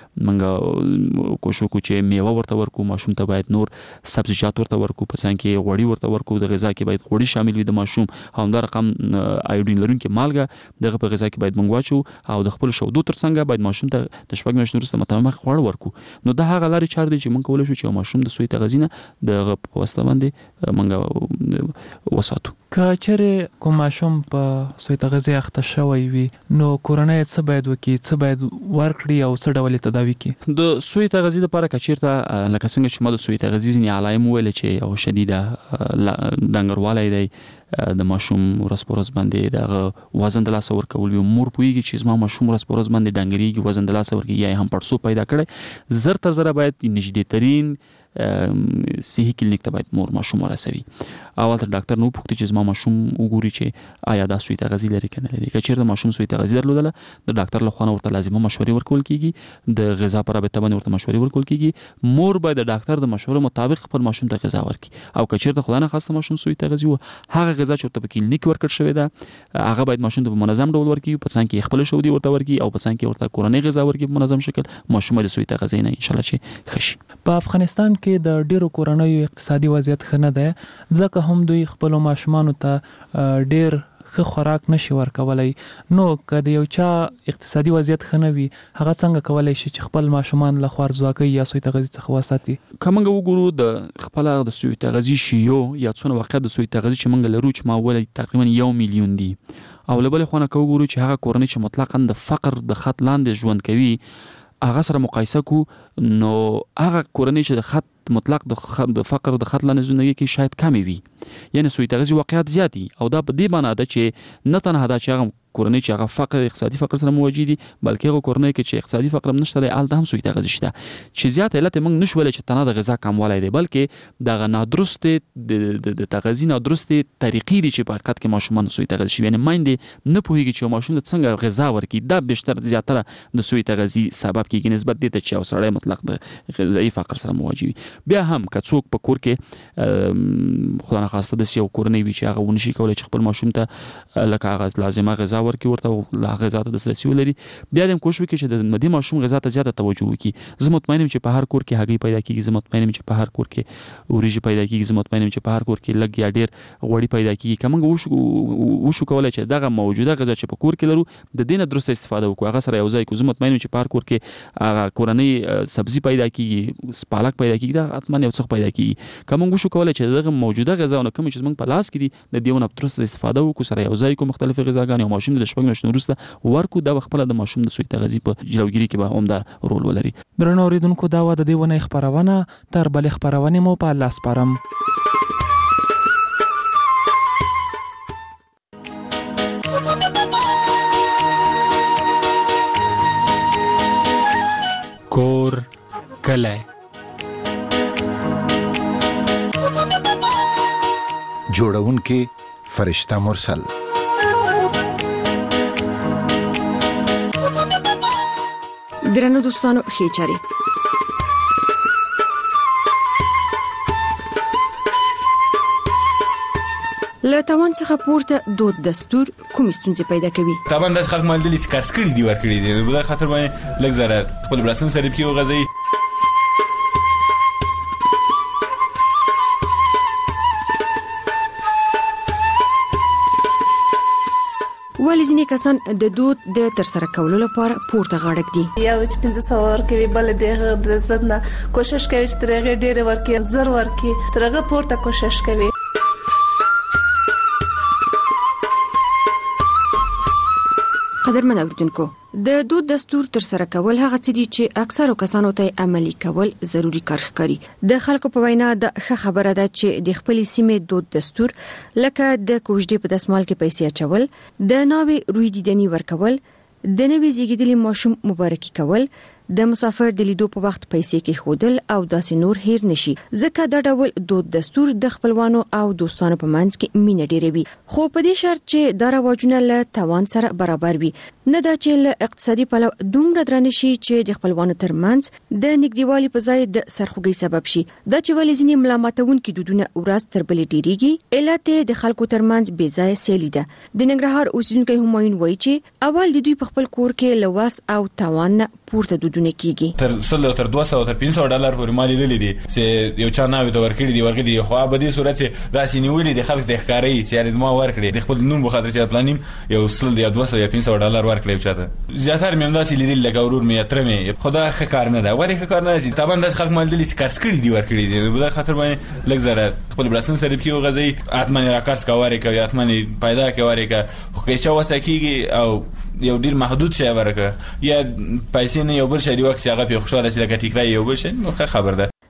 منګه کوشش وکړو چې میوه ورته ورکو ماشوم ته باید نور سبزیجات ورته ورکو په څنګه کې غوړي ورته ورکو د غذا کې باید غوړي شامل وي د ماشوم همدا رقم ایودین لرونکي مالګه دغه په غذا کې باید منګ واچو او د خپل شودو تر څنګه باید ماشوم ته د 6 میاشتې وروسته متممه خواړه ورکو نو دا هغه لارې چارې دي چې موږ کولای شو چې ماشوم د سوی تغذیه د وسیله باندې موږ وساتو کچره کوم ماشوم په سوی تغذیه اخته شوی وي نو کورنۍ څه باید وکړي څه باید ورکړي او څه ډول تداوی کوي د سوی تغذیه لپاره کچیرته لکه څنګه چې ما د سوی تغذیه نه علائم ویل چې او شدیده ډنګروالی دی د ماشوم ورځ په ورځ باندې د وزن د لاس ورکول یو مور پویږي چې زما ماشوم ورځ په ورځ باندې ډنګريږي وزن د لاس ورکړي یا هم پړسو پیدا کړي زر تر زر باید نږدې ترين صحي کلینیک ته باید مور ماشوم ورسوي اول تر ډاکټر نو پوښتنه چې زما ماشوم وګوري چې آیا دا سوی تغذیه لري کنه لري که چیرته ماشوم سوی تغذیه درلودله د ډاکټر له خوا ورته لازمه مشورې ورکول کیږي د غذا پر رابطه باندې ورته مشورې ورکول کیږي مور باید د ډاکټر د مشورې مطابق خپل ماشوم ته غذا ورکړي او که چیرته خدای نه خواسته ماشوم سوی تغذیه و هغه غذا چې ورته په کلینیک ورکړل شوی ده هغه باید ماشوم ته په منظم ډول ورکړي په څنګه کې خپل شودي ورته ورکړي او په څنګه کې ورته کورنۍ غذا ورکړي په منظم شکل ماشوم د سوی تغذیه نه ان شاء الله چې خشي په افغانستان کې د ډیرو کورنیو اقتصادي وضعیت ښه نه ده ځکه هم دوی خپل ماشومان ته ډیر ښه خوراک نشي ورکولای نو که د یو چا اقتصادي وضعیت ښه نه وي هغه څنګه کولای شي چې خپل ماشومان له خوارځواکۍ یا سوی تغذیې څخه وساتي کومه وګورو د خپل د سوی تغذیې شیو یا څونه واقع د سوی تغذیې چې موږ لرو چې ما ولې تقریبا 1 میلیون دي او لبل خو نه کوو چې هغه کورنۍ چې مطلقاً د فقر د خط لاندې ژوند کوي هغه سره مقایسه کو نو هغه کورنۍ چې د خط مطلق د فقر د خط لاندې ژوند کوي شاید کمی وي یعنی سوی تغذیې واقعیت زیاتی او دا په دې معنی ده چې نه تنها دا چې هغه کورنۍ چې هغه فقر اقتصادي فقر سره مواجه دي بلکې هغه کورنۍ کې چې اقتصادي فقر هم نشته دی الته هم سوی تغذیه شته چې زیات علت موږ نشو ولې چې تنها د غذا کموالی دی بلکې د نادرست د تغذیه نادرست طریقې دي چې په حقیقت کې ماشومان سوی تغذیه شي یعنی مایندې نه پوهیږي چې ماشوم څنګه غذا ورکړي دا بهتر زیاتره د سوی تغذیه سبب کیږي نسبت دي ته چې اوسړی مطلق د غذایی فقر سره مواجه وي بیا هم که څوک په کور کې خدای نه خواسته د یو کورنۍ وي چې هغه ونشي کولای چې خپل ماشوم ته لکه هغه لازمه غذا ورکړي ورته لا غذا ته دسترسي ولري بیا هم کوشش وکړي چې د مدي ماشوم غذا ته زیاته توجه وکړي زه مطمئنم چې په هر کور کې هګۍ پیدا کیږي زه مطمئنم چې په هر کور کې وریجې پیدا کیږي زه مطمئنم چې په هر کور کې لږ یا ډیر غوړي پیدا کیږي کومه وشو کولای چې دغه موجوده غذا چې په کور کې لرو د دینه درسته استفاده وکړو هغه سره یو ځای کو زه مطمئنم چې په هر کور کې هغه کورنۍ سبزي پیدا کیږي پالک پیدا کیږي دا اتمن یو څه پیدا کیږي کومه وشو کولای چې دغه موجوده غذا نه کوم چې موږ په لاس کې دي د دیونه درسته استفاده وکړو سره یو ځای کو مختلف غذاګانې او ماشوم د شپږ میاشتو وروسته ورکو دا خپل د ماشوم د سوی تغذیه په جلوګیری کې به هم دا رول ولري درنو اوریدونکو دا و د دې ونې خبرونه تر بلې خبرونه مو په لاس پرم کور کله جوړونکې فرشته مرسل درنو دوستانو خېچاري له توان څخه پورته دود دستور کوم ستونزې پیدا کوي طبعا د خلک مال دي سکارس کړي دي ور کړي دي بل خاطر باندې لږ زره خپل بلاسن سره کیو غزي ولې ځینې کسان د دود د ترسره کولو لپاره پورته غاړک دي یا چې 1500 ورکوي بل د زدنه کوشش کوي چې ترغه ډېر ورکي زر ورکي ترغه پورته کوشش کوي قدرمن اوریدونکو د دود دستور تر سره کول هغه څه دي چې اکثرو کسانو ته عملی کول ضروری کار ښکاري د خلکو په وینا د ښه خبره ده چې د خپل سیمې دود دستور لکه د کوژدې په دسمال کې پیسې اچول د ناوې روی دیدنی ورکول د نوې زیږیدلي ماشوم مبارکي کول د مسافر د لیدو په وخت پیسې کې خودل او داسې نور هیر نشي ځکه دا ډول دود دستور د خپلوانو او دوستانو په منځ کې مینه ډیروي خو په دې شرط چې دا رواجونه له توان سره برابر وي نه دا چې له اقتصادي پلو دومره درنه شي چې د خپلوانو ترمنځ د نږدېوالي په ځای د سرخوږي سبب شي دا چې ولې ځینې ملامتونکي دودونه ورځ تر بلې ډیریږي علت د خلکو ترمنځ بې ځای سیالي ده د ننګرهار اوسیدونکي همایون وایي چې اول د دوی په خپل کور کې لواس او توان پورته دودونه کیږي تر 100 تر 200 تر 500 ډالر پورې مالي دي چې یو چا ناوي ته ورکړي خو په دې صورت کې راسي نیولې د خلک د ښکاری چې یعنی ما ورکړي د خپل نوم په خاطر چې پلانیم یو 100 یا 200 یا 500 ډالر ورکړي چاته زیاتره مې انداسې لیدل لکه ورور مې اترمه خدا ښه کار نه ده ولی ښه کار نه دي طبعا د خلک مال دي چې کارس کړي دي ورکړي دي بل خاطر باندې لږ زره خپل بلاسن سره کیو غزي اتمن راکارس کاواري کوي اتمن پیدا کوي خو کې چا وسکیږي او یو ډیر محدود شی ورکه یا پیسې نه یو بل شی دی وخت هغه په خوشاله شي لکه ټیکرای یو بل شی نو خبر ده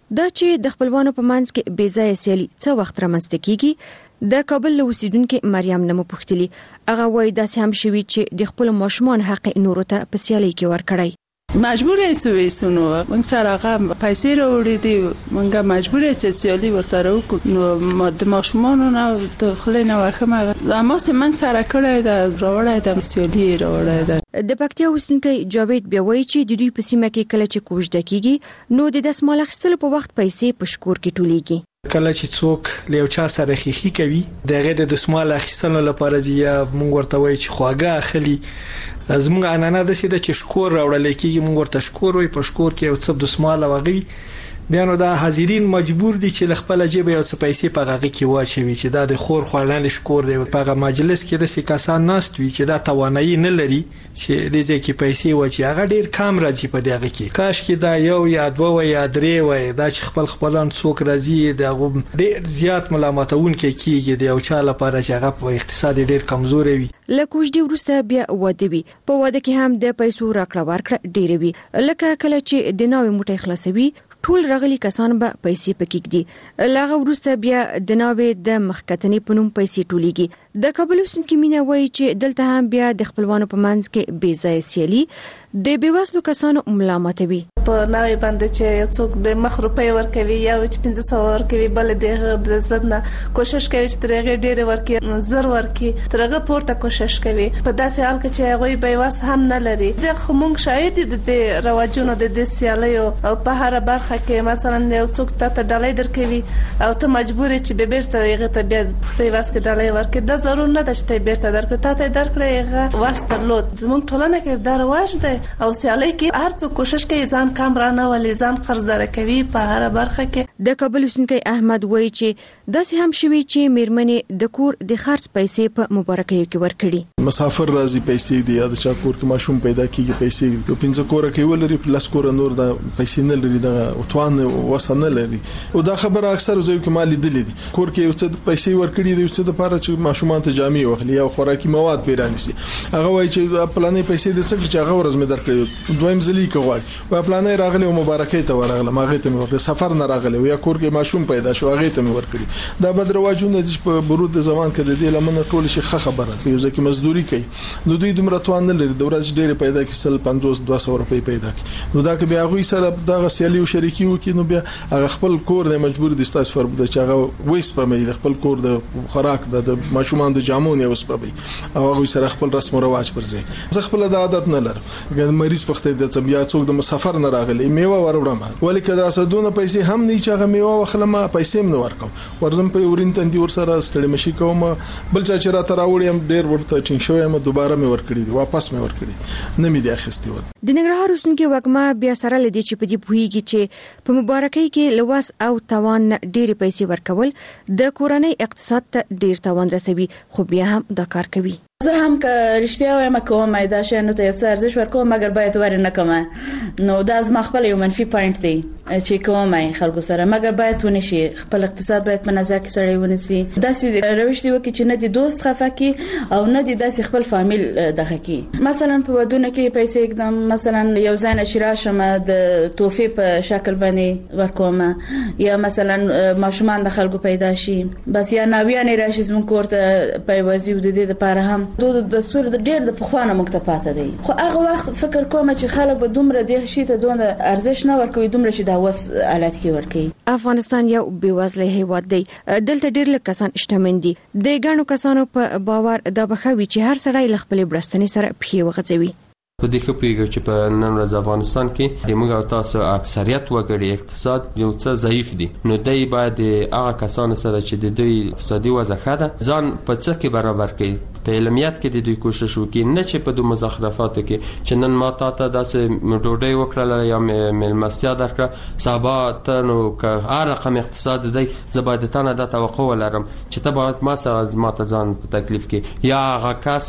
دا چې د خپلوانو په منځ کې بې ځایه سیالي څه وخت رامنځته کیږي د کابل له اوسیدونکو مریم نمو پوښتلي. هغه وایي داسې هم شوي چې د خپل ماشومان حق نورو ته په سیالي کې ورکړی. مجبور یې نو موږ سره هغه پیسې راوړې دي، موږ مجبور یې چې سیالي ورسره وکړو. نو د ماشومانو نه د خلې نه ورخم اما سه موږ سره کړی دا راوړی د سیالي راوړی ده. د پکتیا اوسیدونکو جاوید بیا وایي چې د دوی په سیمه کې کله چې کوژده کیږي نو د دسمال اخیستلو په وخت پیسې په شکور کې ټولیږي. کله چې څوک له یو چا سره خیخي کوي د غیر د دسمال اخیستلو لپاره یا موږ ورته وایي چې خواږه اخلي، زموږ عنعنه ده چې شکور راوړل کیږي، موږ ورته شکور وایي. په شکور کې یو څه دسمال وغوي، بیا نو دا حاضرین مجبور دي چې خپل جیب یو څه پیسې په هغه کې واچوي چې دا د خور خوړل شکور دی. په هغه مجلس کې د سکاسان ناست وي چې دا توانایي نه لري چې د ځکه پیسې واچي، هغه ډیر کم راځي په دغه کې. کاش کې دا یو یا دوه یا درې وای دا چې خپلان څوک راځي دا ډیر زیات ملامتون کیږي د یو چا لپاره چې هغه په اقتصاد ډیر کمزوري وي. لکوجدي ورسته بیا واده وي، په واده کې هم د پیسو راکړه ورکړه ډیر وي. لکه کله چې د ناوې موټی خلاصوي ټول راغلي کسان به پیسې پکېږدي، لاغه ورسته بیا د ناوې د مخکتنې په نوم پیسې ټولیږي. د کابل اوسیدونکو مینه وایي چې دلته هم بیا د خپلوانو په منځ کې بې ځایه سیالي د بېوزلو کسانو ملامتوي. په ناوې باندې چې څوک د مخ روپۍ ورکوي یا چې 500 ورکوي، بل د زد نه کوشش کوي چې ترغه ډېر ورکړي، زر ورکړي، ترغه پورته کوشش کوي. په داسې حال کې چې هغه بېواس هم نه لري. د خمونږ شاید د رواجونو د سیالیو په هر برخه کې مثلا یو څوک ته ډالۍ درکوي او ته مجبور چې به بیرته هغه ته بیا بېواس کې ډالۍ ورکړي. دا ضرور نه ده چې ته بیرته درکړې، ته درکړې هغه واسطه لود. زموږ ټولنه کې دا رواج دی او سیالي کې هر څوک کوشش کوي ځان کم رانه ولې ځان قرضدار کوي په هر برخه کې. د کابل اوسیدونکو احمد وایي چې داسې هم شوي چې میرمنې د کور د خرڅ پیسې په مبارکیو کې ورکړي. مسافر راځي پیسې دی یا د چا کور کې ماشوم پیدا کیږي پیسې یو 15 کور کې ولري پلس کور نور د پیسې نه لري د اوتوان وسنه لري. او دا خبره اکثر زوی کې مالي دلی دي کور کې یو څه پیسې ورکړي دی چې د لپاره چې ماشومان ته جامې واخلي او خوراکي مواد پیرانسي. هغه وایي چې پلانې پیسې د څه چې هغه ورځ مې درکړي دویم ځلی کوي و پلانې راغلي او مبارکي ته ورغله ماغه ته مې ورکړي، سفر نه راغلي یا کور کې ماشوم پیدا شو هغه ته مې ورکړي. دا بد رواجونه د برود زمان کې د دې لمنه ټول شي خبره یو ځکه مزدوري کوي نو دوی دومره توان نه لري د ورځ ډېر پیدا کی سل 50-200 روپۍ پیدا کی. نو دا کې بیا غوي سره دغه سیالي او شریکي وکي نو بیا هغه خپل کور نه مجبور دي ستاسو پر د چاغه وېس په مې خپل کور د خوراک د ماشومان د جامون یو سپبې او هغه سره خپل رسم او رواج پرځي. زه خپل د عادت نه لرم ګل مریض پخته د بیا څوک د مسافر نه راغلی میوه وروړم ولی کله راسدونه پیسې هم نه چاغه میوه وخلم پیسې نه ورکم ورزم په ورین تندي ور سره ستړي مشي کوم بل چا چې را تراوړم ډېر ورته ټینګ شوم دوباره مې ورکړي واپس مې ورکړي نه مې دی اخیستي و. د ننګرهار اوسنګي وګما بیا سره لدی چې په دې پویږي چې په مبارکۍ کې لواس او توان ډېر پیسې ورکول د کورنۍ اقتصاد ته ډېر توان رسوي خو بیا هم دا کار کوي. زه هم که رښتیا وایم کوم دا شی نو ته څه ارزش ورکوم مګر باید ور نه کوم. نو دا از خپل یو منفي پوینټ دی چې کوم خلکو سره مګر باید ونه شي خپل اقتصاد باید په نظر کې سړی ونیسي. داسې روش دی وکړي چې نه دی دوست خفه کی او نه دی داسې خپل فامیل دغه کی. مثلا په ودونه کې پیسې اقدام مثلا یو ځای نه شراشه د توفې په شکل باندې ورکوم یا مثلا ماشومان د خلکو پیدا شي بس یا ناویان راشي زموږ کوړه په وځي د دې لپاره هم د سور د ډېر د پخوانه مکتفاته دی. خو هغه وخت فکر کوم چې خلک به دومره د شي ته دونه ارزش نه ورکوي دومره چې دا وس حالت کې ورکوي. افغانستان یو بیوزله هیواد دی دلته ډېر لږ کسان شتمن دي د ګڼو کسانو په باور دا بخوي چې هر سړی له خپل برستنې سره پخې وغځوي. په دې کې پیږي چې په نن ورځ افغانستان کې د موږ تاسو اکثریت وګړي اقتصاد یو څه ضعیف دي نو دای باید هغه کسان سره چې د دوی اقتصادي وضع ښه ده ځان په څه کې برابر کړي په علمیت کې د دوی کوشش وکړي نه چې په دوه مزخرفاتو کې چې نن ما ته داسې ډوډۍ وکړه یا ملمستیا درکړه سبا ته نو که هر رقم اقتصاد دی زه باید تانه د توقع ولرم چې ته باید ما ته ځان په تکلیف کې یا هغه کس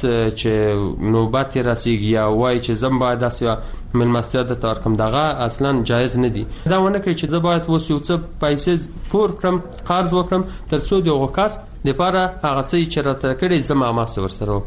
چې نوبت رسیږي یا وای چې زم باید داسې ملمستیا د تور کوم دغه اصلا جایز نه دي. دا ونه کوي چې زه باید وسیو څه پیسې پور کړم قرض وکړم تر څو د هغه کس د لپاره هغه څه چې راته کړی زما ما سره وکړم.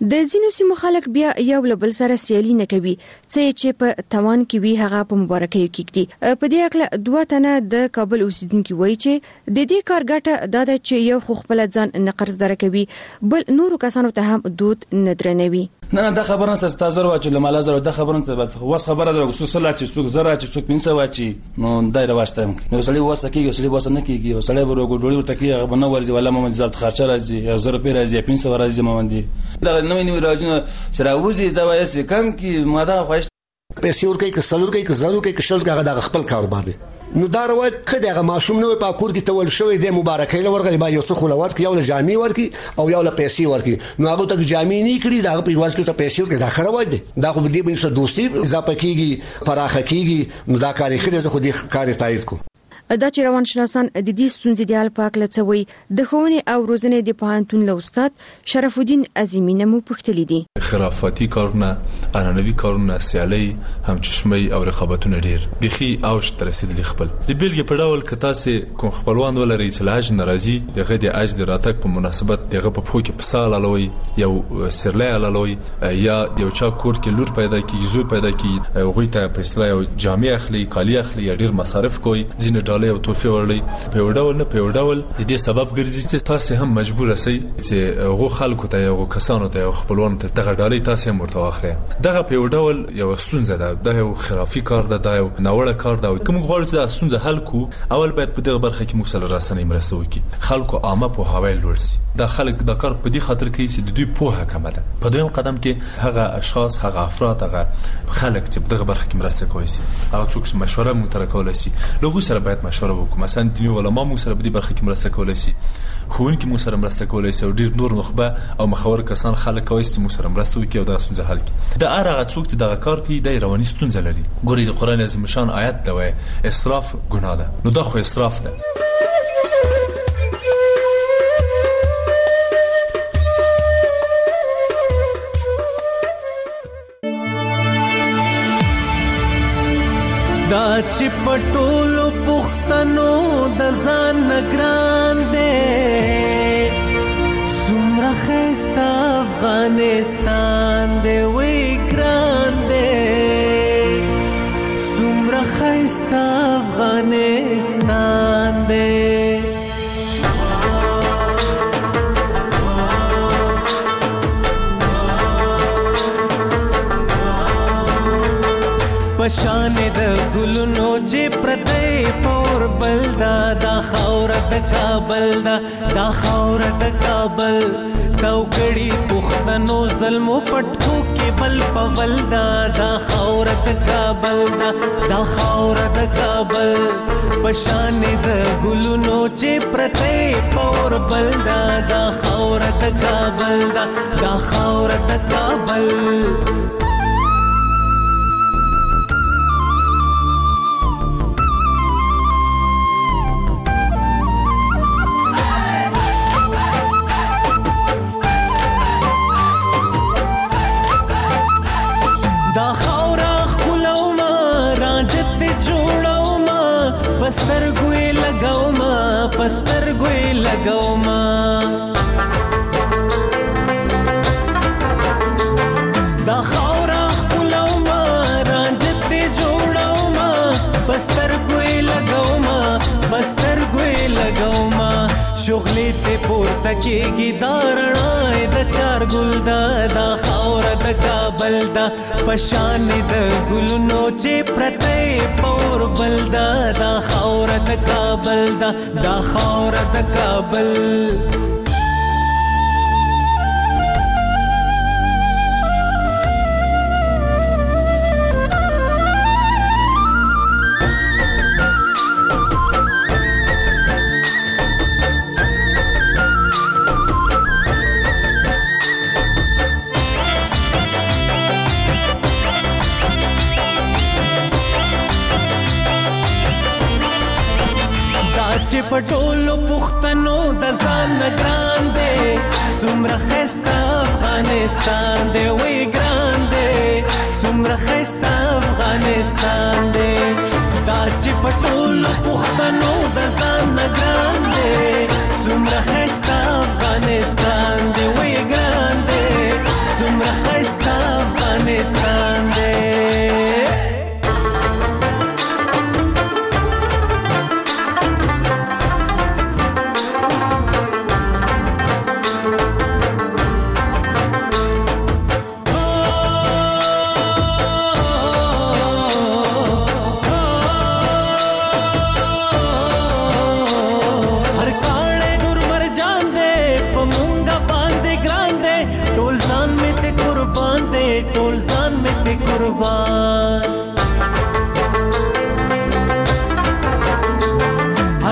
د ځینو سیمو خلک بیا یو له بل سره سیالي نه کوي چې په توان کې وی هغه په مبارکۍ کې دي. په دې اړه دوه تنه د کابل اوسیدونکو وایي چې د دې کار ګټه دا ده چې یو خو خپل ځان نه قرض درکوي بل نورو کسانو ته هم دود نه درنوي. نه دا خبره نسته تاسو ورچ له مال زره دا خبره نسته وس خبره درو سوسلا چې څوک زره چې څوک پینسه واچي نو دای راوسته نو سړی وسه کیږي سړی وسه نه کیږي سړی ورو ډوړی ورته کیږي هغه نه ورځي ولا مې ځل خرچه راځي 1000 روپیا راځي 500 راځي مې دا نوې راځي سره وځي دا وایي کم کی ماده خوښ پیسې ورکې ک سلور کې ک زرو کې ک شل کې هغه د خپل کاروبار دی. نو دا روایت کده هغه ماشوم نو په کور کې تول شوی د مبارکۍ لورغلی با یو څه خلوات کې یو له جامع ورکی او یو له پیسې ورکی نو هغه ته جامع نه کړی دا په واس کې ته پیسې ورکی دا خروای دی دا خو دې به څه دوستي اضافه کیږي پراخه کیږي نو دا کاری خدای خو دې کاری تایید کو. دا چې روانشناسان د دې ستونزې د حل په اړه څه وایي د ښوونې او روزنې د پوهنتون له استاد شرف الدین عظیمی نه مو پوښتلي دي. خرافاتي کارونه عنعنوي کارونه سیالي هم چشمي او رقابتونه ډیر بيخي اوج تر رسیدلی خپل د بیلګې په ډول ک تاسو کوم خپلوان ولري چې لاج ناراضي دغه د اج د راتګ په مناسبت دغه په پوکي په سال علوي یو سرلای علوي یا یو چا کور کې لور پیدا کی زوی پیدا کی غوي ته په اسلام جامع اخلي کالی اخلي ډیر مصارف کوي ځینې ډالۍ او توفي ورلې په وډول نه په وډول د سبب ګرځي چې تاسو هم مجبور اسئ چې غو خلکو ته یو کسانو ته خپلوان ته دغه ډالۍ تاسو هم ورته واخلئ دغه په وډول یو ستونزه ده د یو خرافي کار ده د یو ناوړه کار ده کوم غواړي چې ستونزه حل کو اول باید په دغه برخه کې موږ سره راسنۍ مرسته وکړي خلکو عامه په هوای لورسي دا خلک د کار په دې خاطر کوي چې د دوی پوهه کمه ده په دویم قدم کې هغه اشخاص هغه افراد هغه خلک چې په دغه برخه کې مرسته کوي سي هغه څوک چې مشوره مو تر کولای سي لوګو سره باید مشوره وکړو مثلا دیني علماء مو سره په دې برخه کې مرسته کولای سي خوونکي مو سره مرسته کولای سي او ډیر نور نخبه او مخور کسان خلک کوي چې مو سره مرسته وکړي او دا ستونزه حل کړي دا هغه څوک چې دغه کار کوي د رواني ستونزه لري ګوري د قران عظیم شان آیت دا وایي اسراف ګناه ده نو دا خو اسراف ده دا چې پټولو پښتنو د ځان نگران دے سمره خستا افغانستان دے وی ګران دے سمره خستا افغانستان دے پشان د ګلونو چې پرته پور بلدا دا خاور د کابل دا خاور د کابل توګړي پښتنو ظلم پټکو کې بل پولدا دا خاور د کابل دا خاور د کابل پشان د ګلونو چې پرته پور بلدا دا خاور د کابل دا خاور د کابل پستر ګوي لګاو ما دا خاورا خپلو ما رانجت جوړاو ما پستر ګوي لګاو ما شغلې ته پورته کېږي دارڼای د چار ګل دا خاور د کابل دا پشان د ګلونو چې پرته پور بل دا خاور د کابل دا خاور د کابل چې پټولو پښتنو د ځان نگران دے سمره خستا افغانستان دے وی ګران دے سمره خستا افغانستان دے دا چې پټولو پښتنو د ځان نگران دے سمره خستا افغانستان دے وی ګران دے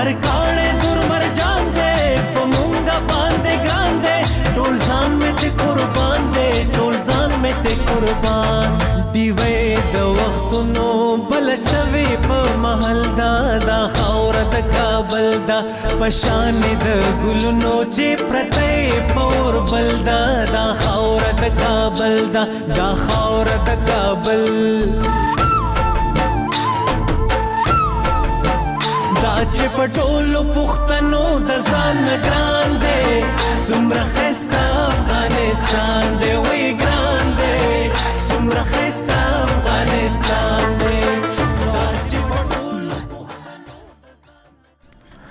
مرکاړې دور مرجان دې په مونږه باندې ګران دې ټول ځان مې ته قربان دې ټول ځان مې ته قربان دیوې د وختونو بل شوي په محل دا خاور د کابل دا پشان د ګلونو چې پرته پور بل دا خاور د کابل دا خاور د کابل دا چې پټولو پښتنو د ځان ګران دې سمره خسته افغانستان دې وی ګران دې سمره خسته افغانستان